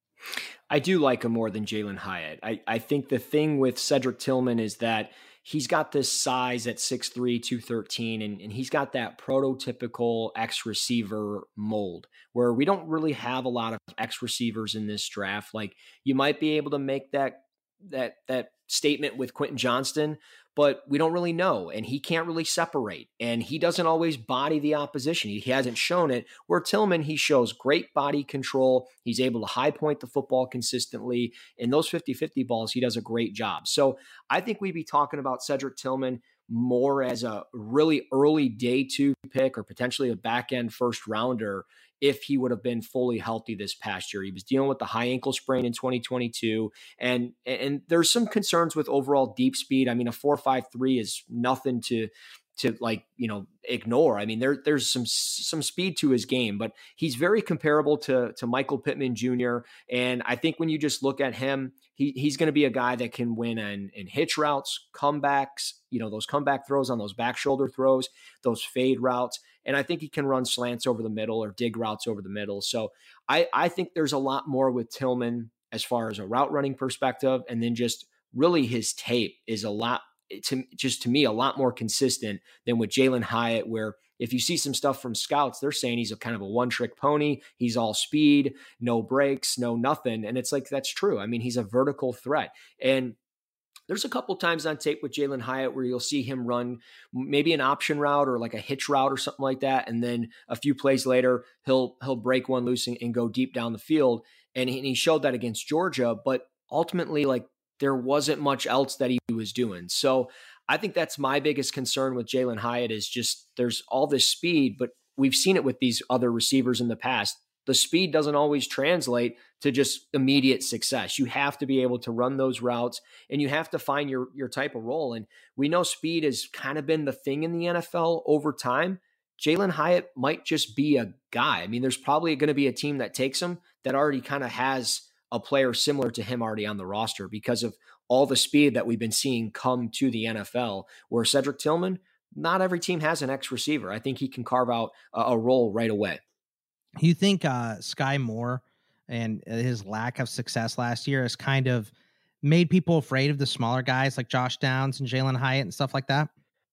I do like him more than Jalen Hyatt. I, I think the thing with Cedric Tillman is that he's got this size at six three, two thirteen, and, and he's got that prototypical X receiver mold where we don't really have a lot of X receivers in this draft. Like, you might be able to make that that that statement with Quentin Johnston, but we don't really know, and he can't really separate, and he doesn't always body the opposition. He hasn't shown it. Where Tillman, he shows great body control. He's able to high point the football consistently. In those fifty-fifty balls, he does a great job. So I think we'd be talking about Cedric Tillman more as a really early day two pick or potentially a back end first rounder if he would have been fully healthy this past year. He was dealing with the high ankle sprain in twenty twenty-two. And, and there's some concerns with overall deep speed. I mean, a four five three is nothing to, to like, you know, ignore. I mean, there, there's some, some speed to his game, but he's very comparable to, to Michael Pittman Junior And I think when you just look at him, he, he's going to be a guy that can win in, in hitch routes, comebacks, you know, those comeback throws on those back shoulder throws, those fade routes. And I think he can run slants over the middle or dig routes over the middle. So I, I think there's a lot more with Tillman as far as a route running perspective. And then just really his tape is a lot, to, just to me, a lot more consistent than with Jalen Hyatt, where if you see some stuff from scouts, they're saying he's a kind of a one trick pony. He's all speed, no breaks, no nothing. And it's like, that's true. I mean, he's a vertical threat. And there's a couple times on tape with Jalen Hyatt where you'll see him run maybe an option route or like a hitch route or something like that. And then a few plays later, he'll he'll break one loose and, and go deep down the field. And he, and he showed that against Georgia, but ultimately, like, there wasn't much else that he was doing. So I think that's my biggest concern with Jalen Hyatt is just there's all this speed, but we've seen it with these other receivers in the past. The speed doesn't always translate to just immediate success. You have to be able to run those routes, and you have to find your, your type of role. And we know speed has kind of been the thing in the N F L over time. Jalen Hyatt might just be a guy. I mean, there's probably going to be a team that takes him that already kind of has a player similar to him already on the roster because of all the speed that we've been seeing come to the N F L, where Cedric Tillman, not every team has an X receiver. I think he can carve out a, a role right away. You think uh, Sky Moore and his lack of success last year has kind of made people afraid of the smaller guys like Josh Downs and Jalen Hyatt and stuff like that?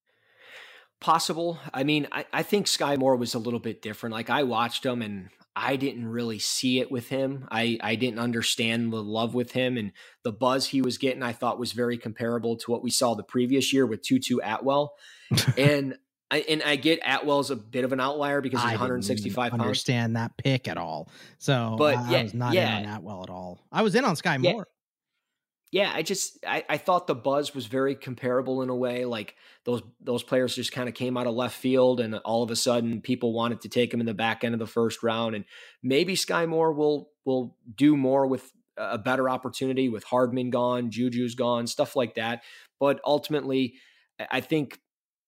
Possible. I mean, I, I think Sky Moore was a little bit different. Like, I watched him and I didn't really see it with him. I, I didn't understand the love with him, and the buzz he was getting, I thought, was very comparable to what we saw the previous year with Tutu Atwell. and I, and I get Atwell's a bit of an outlier because he's one sixty-five pounds. I understand that pick at all. So but I, yeah, I was not yeah. in on Atwell at all. I was in on Sky yeah. Moore. Yeah, I just I, I thought the buzz was very comparable in a way. Like those those players just kind of came out of left field, and all of a sudden people wanted to take him in the back end of the first round. And maybe Sky Moore will will do more with a better opportunity with Hardman gone, Juju's gone, stuff like that. But ultimately, I think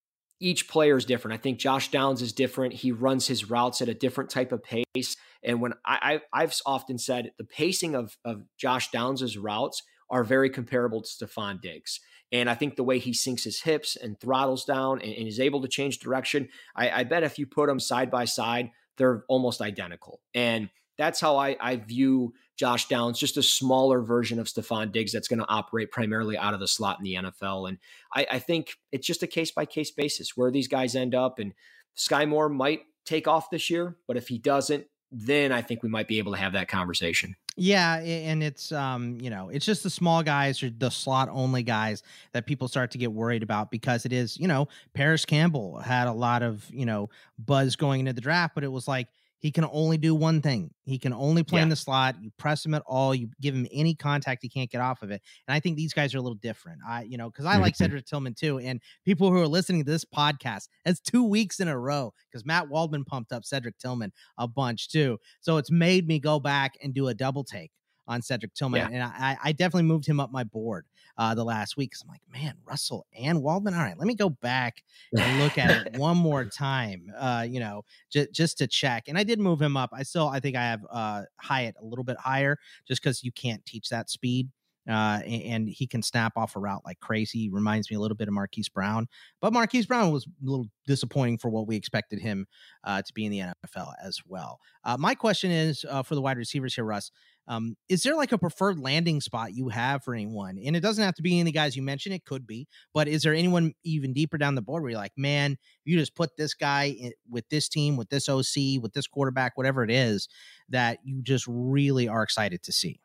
each player is different. I think Josh Downs is different. He runs his routes at a different type of pace. And when I, I I've often said the pacing of of Josh Downs's routes are very comparable to Stefon Diggs. And I think the way he sinks his hips and throttles down and, and is able to change direction, I, I bet if you put them side by side, they're almost identical. And that's how I, I view Josh Downs, just a smaller version of Stefon Diggs that's going to operate primarily out of the slot in the N F L. And I, I think it's just a case-by-case basis where these guys end up. And Sky Moore might take off this year, but if he doesn't, then I think we might be able to have that conversation. Yeah, and it's um, you know, it's just the small guys or the slot only guys that people start to get worried about, because it is, you know, Paris Campbell had a lot of, you know, buzz going into the draft, but it was like he can only do one thing. He can only play yeah. in the slot. You press him at all, you give him any contact, he can't get off of it. And I think these guys are a little different. I, you know, because I like Cedric Tillman too. And people who are listening to this podcast, that's two weeks in a row, because Matt Waldman pumped up Cedric Tillman a bunch too. So it's made me go back and do a double take on Cedric Tillman. Yeah. And I, I definitely moved him up my board uh, the last week. Cause I'm like, man, Russell and Waldman. All right, let me go back and look at it one more time, uh, you know, j- just to check. And I did move him up. I still, I think I have uh, Hyatt a little bit higher, just because you can't teach that speed. Uh, and, and he can snap off a route like crazy. He reminds me a little bit of Marquise Brown, but Marquise Brown was a little disappointing for what we expected him uh, to be in the N F L as well. Uh, my question is uh, for the wide receivers here, Russ. Um, is there like a preferred landing spot you have for anyone? And it doesn't have to be any guys you mentioned. It could be, but is there anyone even deeper down the board where you're like, man, you just put this guy in, with this team, with this O C, with this quarterback, whatever it is, that you just really are excited to see?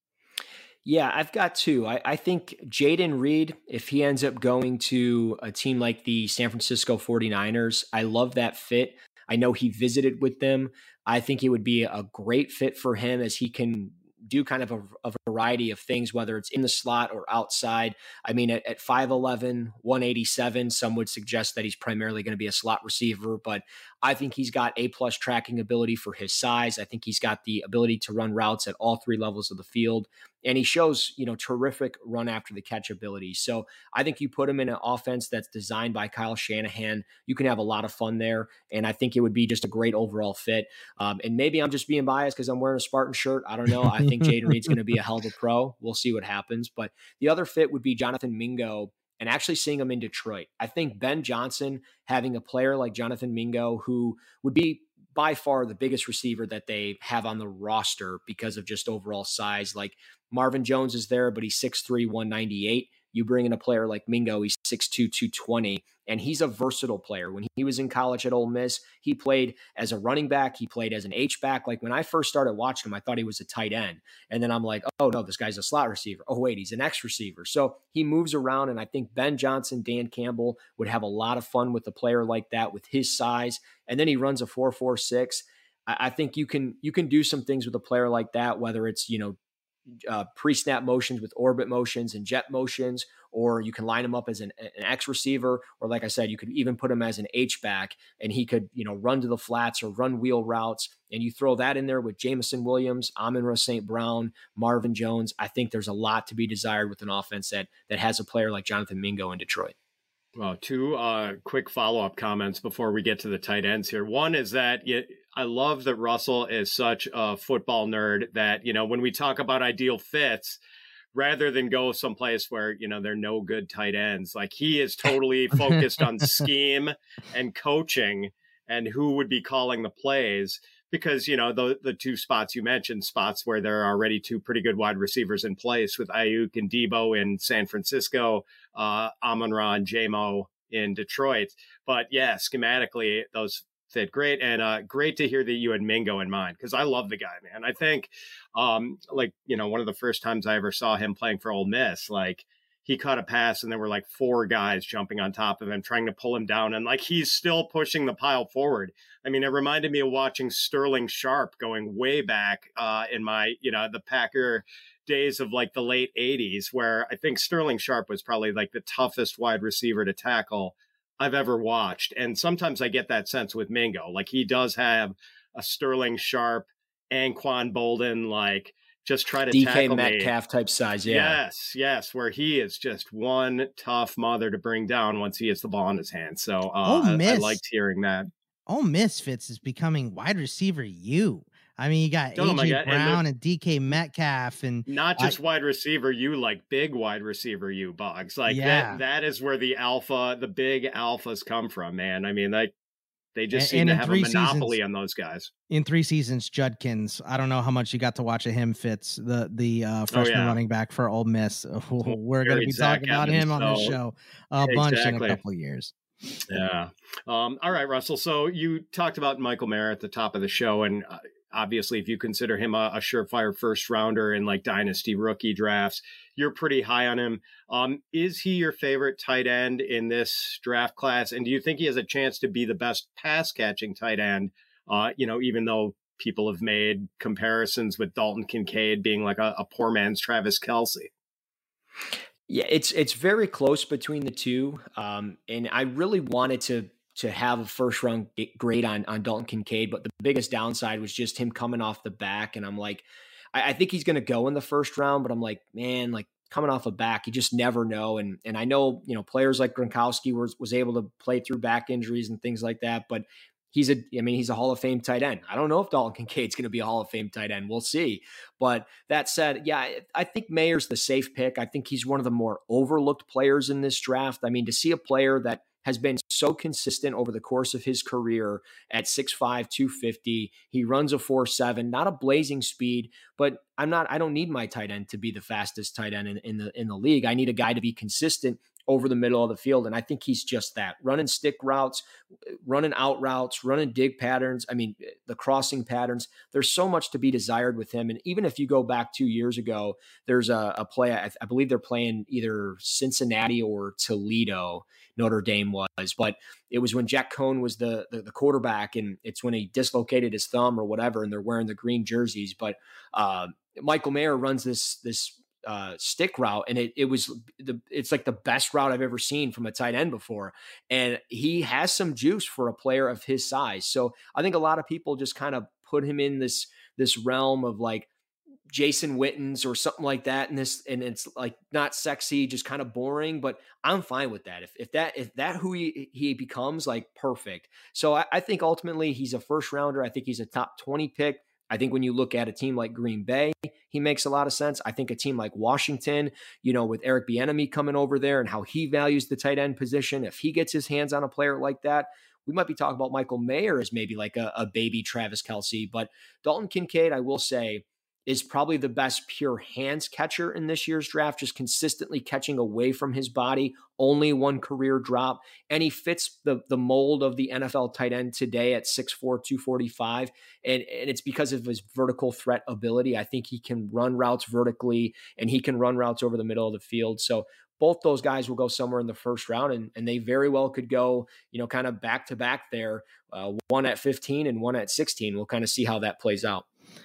Yeah, I've got two. I, I think Jayden Reed, if he ends up going to a team like the San Francisco forty-niners, I love that fit. I know he visited with them. I think it would be a great fit for him, as he can do kind of a, a variety of things, whether it's in the slot or outside. I mean, at, at five eleven, one eighty-seven, some would suggest that he's primarily going to be a slot receiver, but I think he's got A-plus tracking ability for his size. I think he's got the ability to run routes at all three levels of the field. And he shows, you know, terrific run after the catch ability. So I think you put him in an offense that's designed by Kyle Shanahan, you can have a lot of fun there. And I think it would be just a great overall fit. Um, and maybe I'm just being biased because I'm wearing a Spartan shirt. I don't know. I think Jayden Reed's going to be a hell of a pro. We'll see what happens. But the other fit would be Jonathan Mingo, and actually seeing him in Detroit. I think Ben Johnson, having a player like Jonathan Mingo, who would be by far the biggest receiver that they have on the roster because of just overall size. Like Marvin Jones is there, but he's six three, one ninety-eight. You bring in a player like Mingo, he's six two, two twenty, and he's a versatile player. When he was in college at Ole Miss, he played as a running back. He played as an H-back. Like when I first started watching him, I thought he was a tight end. And then I'm like, oh, no, this guy's a slot receiver. Oh, wait, he's an X receiver. So he moves around, and I think Ben Johnson, Dan Campbell would have a lot of fun with a player like that with his size. And then he runs a four four six. I, I think you can you can do some things with a player like that, whether it's, you know, Uh, pre-snap motions with orbit motions and jet motions, or you can line him up as an, an X receiver, or like I said, you could even put him as an H-back, and he could, you know, run to the flats or run wheel routes, and you throw that in there with Jameson Williams, Amon-Ra Saint Brown, Marvin Jones. I think there's a lot to be desired with an offense that that has a player like Jonathan Mingo in Detroit. Well, two uh, quick follow-up comments before we get to the tight ends here. One is that you, I love that Russell is such a football nerd that, you know, when we talk about ideal fits, rather than go someplace where, you know, there are no good tight ends, like he is totally focused on scheme and coaching and who would be calling the plays. Because, you know, the the two spots you mentioned, spots where there are already two pretty good wide receivers in place with Ayuk and Debo in San Francisco, uh, Amon-Ra and J-Mo in Detroit. But yeah, schematically, those fit great. And uh, great to hear that you had Mingo in mind, because I love the guy, man. I think, um, like, you know, one of the first times I ever saw him playing for Ole Miss, like, he caught a pass and there were like four guys jumping on top of him, trying to pull him down. And like, he's still pushing the pile forward. I mean, it reminded me of watching Sterling Sharp going way back uh, in my, you know, the Packer days of like the late eighties, where I think Sterling Sharp was probably like the toughest wide receiver to tackle I've ever watched. And sometimes I get that sense with Mingo. Like, he does have a Sterling Sharp, Anquan Bolden, like, just try to D K tackle Metcalf me. type size. Yeah. Yes, yes, where he is just one tough mother to bring down once he gets the ball in his hand. So uh, oh, I, miss. I liked hearing that. Oh, Misfits is becoming wide receiver you. I mean, you got oh A J Brown and, and, and D K Metcalf, and not just I, wide receiver you, like big wide receiver you, Boggs. Like yeah. that, that is where the alpha, the big alphas come from, man. I mean, like, they just and, seem and to have a monopoly seasons, on those guys. In three seasons, Judkins, I don't know how much you got to watch of him, Fitz, the the uh, freshman oh, yeah. running back for Ole Miss. Oh, we're going to be Zach talking about Evans, him on so, this show a exactly. bunch in a couple of years. Yeah. Um, all right, Russell. So you talked about Michael Mayer at the top of the show, and uh, obviously, if you consider him a, a surefire first rounder in like dynasty rookie drafts, you're pretty high on him. Um, is he your favorite tight end in this draft class? And do you think he has a chance to be the best pass catching tight end? Uh, you know, even though people have made comparisons with Dalton Kincaid being like a, a poor man's Travis Kelce. Yeah, it's it's very close between the two. Um, and I really wanted to to have a first round grade on, on Dalton Kincaid, but the biggest downside was just him coming off the back. And I'm like, I, I think he's going to go in the first round, but I'm like, man, like coming off a back, you just never know. And and I know, you know, players like Gronkowski was, was able to play through back injuries and things like that, but he's a, I mean, he's a Hall of Fame tight end. I don't know if Dalton Kincaid's going to be a Hall of Fame tight end. We'll see. But that said, yeah, I think Mayer's the safe pick. I think he's one of the more overlooked players in this draft. I mean, to see a player that has been so consistent over the course of his career at six five, two fifty. He runs a four seven, not a blazing speed, but I'm not, I don't need my tight end to be the fastest tight end in, in the, in the league. I need a guy to be consistent over the middle of the field. And I think he's just that, running stick routes, running out routes, running dig patterns. I mean, the crossing patterns, there's so much to be desired with him. And even if you go back two years ago, there's a, a play, I, I believe they're playing either Cincinnati or Toledo, Notre Dame was, but it was when Jack Cohn was the, the, the quarterback, and it's when he dislocated his thumb or whatever, and they're wearing the green jerseys. But uh, Michael Mayer runs this, this, uh, stick route. And it, it was the, it's like the best route I've ever seen from a tight end before. And he has some juice for a player of his size. So I think a lot of people just kind of put him in this, this realm of like Jason Witten's or something like that. And this, and it's like not sexy, just kind of boring, but I'm fine with that. If, if that, if that who he, he becomes, like, perfect. So I, I think ultimately he's a first rounder. I think he's a top twenty pick. I think when you look at a team like Green Bay, he makes a lot of sense. I think a team like Washington, you know, with Eric Bieniemy coming over there and how he values the tight end position, if he gets his hands on a player like that, we might be talking about Michael Mayer as maybe like a, a baby Travis Kelce. But Dalton Kincaid, I will say, is probably the best pure hands catcher in this year's draft, just consistently catching away from his body, only one career drop. And he fits the, the mold of the N F L tight end today at six four, two forty-five. And, and it's because of his vertical threat ability. I think he can run routes vertically, and he can run routes over the middle of the field. So both those guys will go somewhere in the first round, and, and they very well could go, you know, kind of back to back there, uh, one at fifteen and one at sixteen. We'll kind of see how that plays out.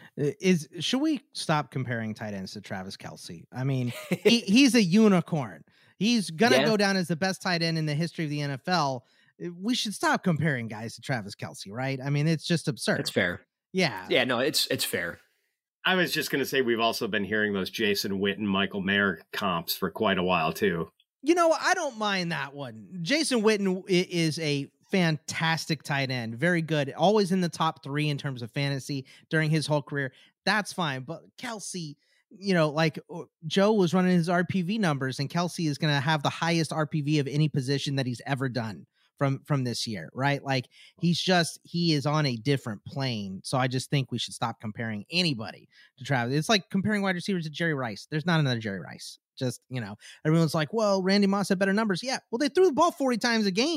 Is should we stop comparing tight ends to Travis Kelce? I mean, he, he's a unicorn. He's gonna yeah. go down as the best tight end in the history of the N F L. We should stop comparing guys to Travis Kelce, right? I mean, it's just absurd. It's fair. Yeah. Yeah, no, it's it's fair. I was just gonna say we've also been hearing those Jason Witten, Michael Mayer comps for quite a while too. You know, I don't mind that one. Jason Witten is a fantastic tight end, very good, always in the top three in terms of fantasy during his whole career. That's fine. But Kelce, you know, like Joe was running his R P V numbers, and Kelce is going to have the highest R P V of any position that he's ever done from from this year, right? Like he's just he is on a different plane. So I just think we should stop comparing anybody to Travis. It's like comparing wide receivers to Jerry Rice. There's not another Jerry Rice. Just, you know, everyone's like, well, Randy Moss had better numbers. Yeah, well, they threw the ball forty times a game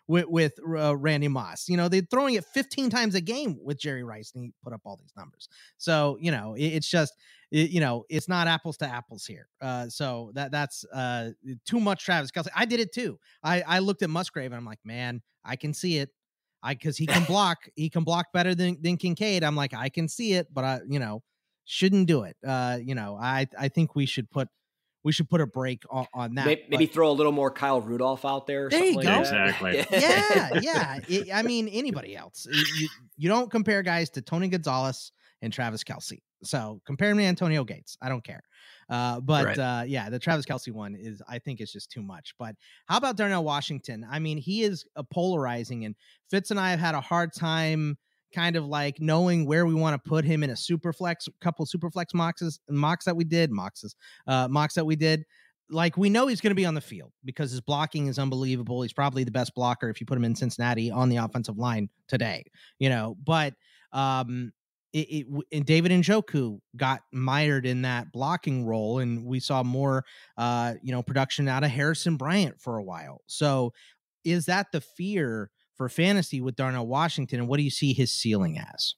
with, with uh, Randy Moss. You know, they're throwing it fifteen times a game with Jerry Rice, and he put up all these numbers. So, you know, it, it's just, it, you know, it's not apples to apples here. Uh, so that that's uh, too much Travis Kelce. I did it too. I, I looked at Musgrave and I'm like, man, I can see it. I, cause he can block, he can block better than, than Kincaid. I'm like, I can see it, but I, you know, shouldn't do it. Uh, you know, I, I think we should put, we should put a break on, on that. Maybe, maybe but, throw a little more Kyle Rudolph out there. Or there you like go. Exactly. Yeah. Yeah. It, I mean, anybody else, you, you don't compare guys to Tony Gonzalez and Travis Kelce. So compare him to Antonio Gates. I don't care. Uh, but right. uh, yeah, the Travis Kelce one is, I think it's just too much. But how about Darnell Washington? I mean, he is a polarizing, and Fitz and I have had a hard time kind of like knowing where we want to put him in a super flex, couple super flex mocks, mocks that we did, mocks, uh, mocks that we did. Like, we know he's going to be on the field because his blocking is unbelievable. He's probably the best blocker if you put him in Cincinnati on the offensive line today, you know, but um, It, it and David Njoku got mired in that blocking role, and we saw more, uh, you know, production out of Harrison Bryant for a while. So, is that the fear for fantasy with Darnell Washington, and what do you see his ceiling as?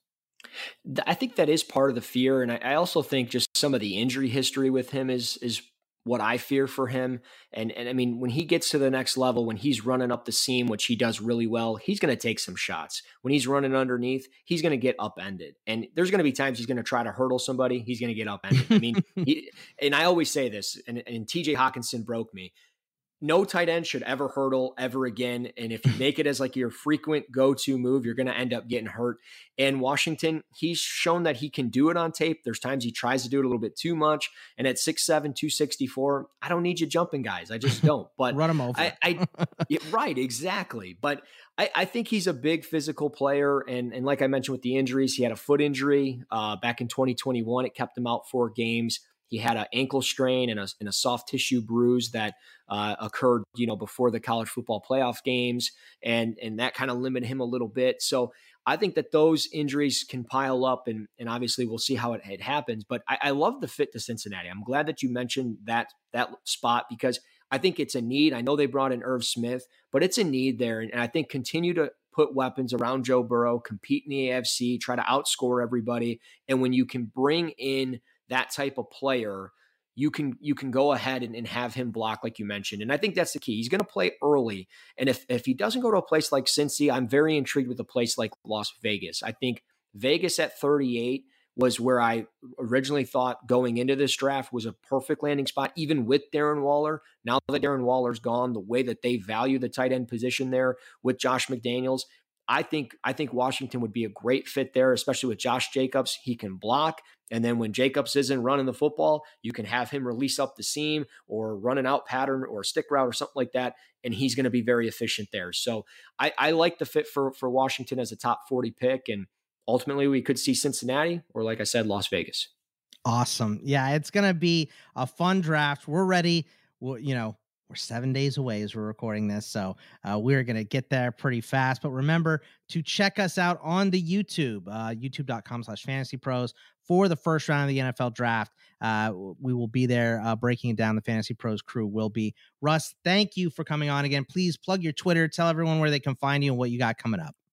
I think that is part of the fear, and I, I also think just some of the injury history with him is is what I fear for him. And and I mean, when he gets to the next level, when he's running up the seam, which he does really well, he's going to take some shots. When he's running underneath, he's going to get upended. And there's going to be times he's going to try to hurdle somebody. He's going to get upended. I mean, he, and I always say this, and, and T J Hawkinson broke me. No tight end should ever hurdle ever again. And if you make it as like your frequent go-to move, you're going to end up getting hurt. And Washington, he's shown that he can do it on tape. There's times he tries to do it a little bit too much. And at six seven, two sixty-four, I don't need you jumping guys. I just don't. But run him over. I, I yeah, right, exactly. But I, I think he's a big physical player. And, and like I mentioned with the injuries, he had a foot injury uh, back in twenty twenty-one. It kept him out four games. He had an ankle strain and a, and a soft tissue bruise that uh, occurred, you know, before the college football playoff games, and and that kind of limited him a little bit. So I think that those injuries can pile up, and and obviously we'll see how it, it happens. But I, I love the fit to Cincinnati. I'm glad that you mentioned that that spot because I think it's a need. I know they brought in Irv Smith, but it's a need there, and, and I think continue to put weapons around Joe Burrow, compete in the A F C, try to outscore everybody, and when you can bring in that type of player, you can you can go ahead and, and have him block like you mentioned. And I think that's the key. He's going to play early. And if, if he doesn't go to a place like Cincy, I'm very intrigued with a place like Las Vegas. I think Vegas at thirty-eight was where I originally thought going into this draft was a perfect landing spot, even with Darren Waller. Now that Darren Waller's gone, the way that they value the tight end position there with Josh McDaniels, I think I think Washington would be a great fit there, especially with Josh Jacobs. He can block. And then when Jacobs isn't running the football, you can have him release up the seam or run an out pattern or a stick route or something like that. And he's going to be very efficient there. So I, I like the fit for, for Washington as a top forty pick. And ultimately we could see Cincinnati or, like I said, Las Vegas. Awesome. Yeah, it's going to be a fun draft. We're ready. Well, you know, we're seven days away as we're recording this. So uh, we're going to get there pretty fast. But remember to check us out on the YouTube, uh, youtube.com slash fantasy pros for the first round of the N F L draft. Uh, we will be there uh, breaking it down. The Fantasy Pros crew will be. Russ, thank you for coming on again. Please plug your Twitter. Tell everyone where they can find you and what you got coming up.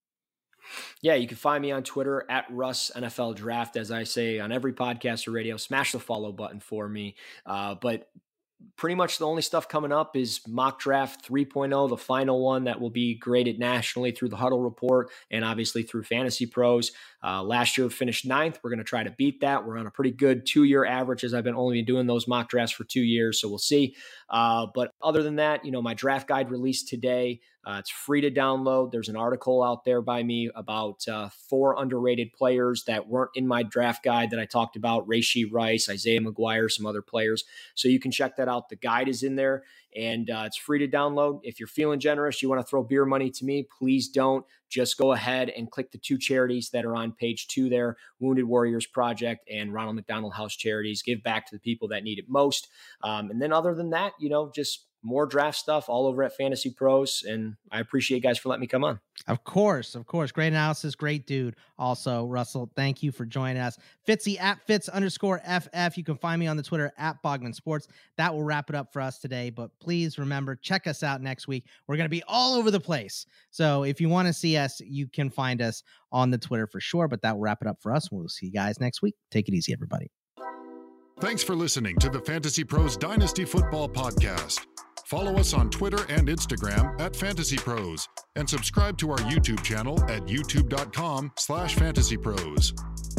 Yeah, you can find me on Twitter at Russ N F L Draft. As I say on every podcast or radio, smash the follow button for me. Uh, but pretty much the only stuff coming up is Mock Draft three point oh, the final one that will be graded nationally through the Huddle Report and obviously through Fantasy Pros. Uh, last year finished ninth. We're going to try to beat that. We're on a pretty good two-year average as I've been only doing those mock drafts for two years, so we'll see. Uh, but other than that, you know, my draft guide released today. Uh, it's free to download. There's an article out there by me about uh, four underrated players that weren't in my draft guide that I talked about, Rashee Rice, Isaiah McGuire, some other players. So you can check that out. The guide is in there, and uh, it's free to download. If you're feeling generous, you want to throw beer money to me, please don't. Just go ahead and click the two charities that are on page two there, Wounded Warriors Project and Ronald McDonald House Charities. Give back to the people that need it most. Um, and then other than that, you know, just more draft stuff all over at Fantasy Pros. And I appreciate you guys for letting me come on. Of course, of course. Great analysis. Great dude. Also, Russell, thank you for joining us. Fitzy at Fitz underscore F F. You can find me on the Twitter at Bogman Sports. That will wrap it up for us today. But please remember, check us out next week. We're going to be all over the place. So if you want to see us, you can find us on the Twitter for sure. But that will wrap it up for us. We'll see you guys next week. Take it easy, everybody. Thanks for listening to the Fantasy Pros Dynasty Football Podcast. Follow us on Twitter and Instagram at Fantasy Pros, and subscribe to our YouTube channel at youtube.com slash Fantasy Pros.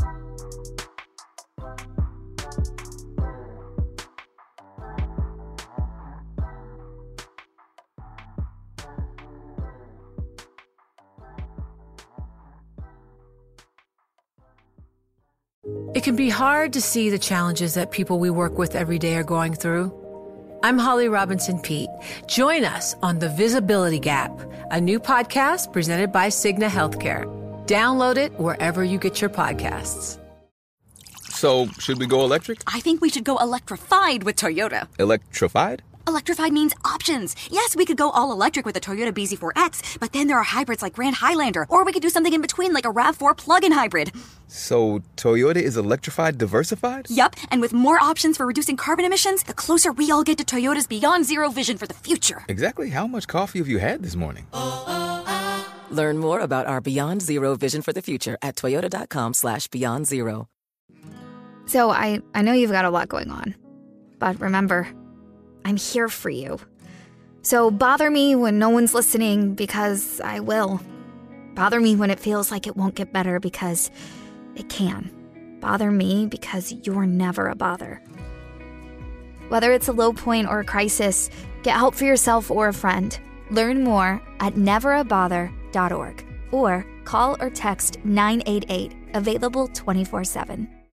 It can be hard to see the challenges that people we work with every day are going through. I'm Holly Robinson Pete. Join us on The Visibility Gap, a new podcast presented by Cigna Healthcare. Download it wherever you get your podcasts. So, should we go electric? I think we should go electrified with Toyota. Electrified? Electrified means options. Yes, we could go all electric with the Toyota B Z four X, but then there are hybrids like Grand Highlander, or we could do something in between like a RAV four plug-in hybrid. So, Toyota is electrified diversified? Yup, and with more options for reducing carbon emissions, the closer we all get to Toyota's Beyond Zero vision for the future. Exactly how much coffee have you had this morning? Learn more about our Beyond Zero vision for the future at toyota.com slash beyond zero. So I, I know you've got a lot going on, but remember, I'm here for you. So bother me when no one's listening, because I will. Bother me when it feels like it won't get better, because it can. Bother me because you're never a bother. Whether it's a low point or a crisis, get help for yourself or a friend. Learn more at never a bother dot org or call or text nine eight eight, available twenty-four seven.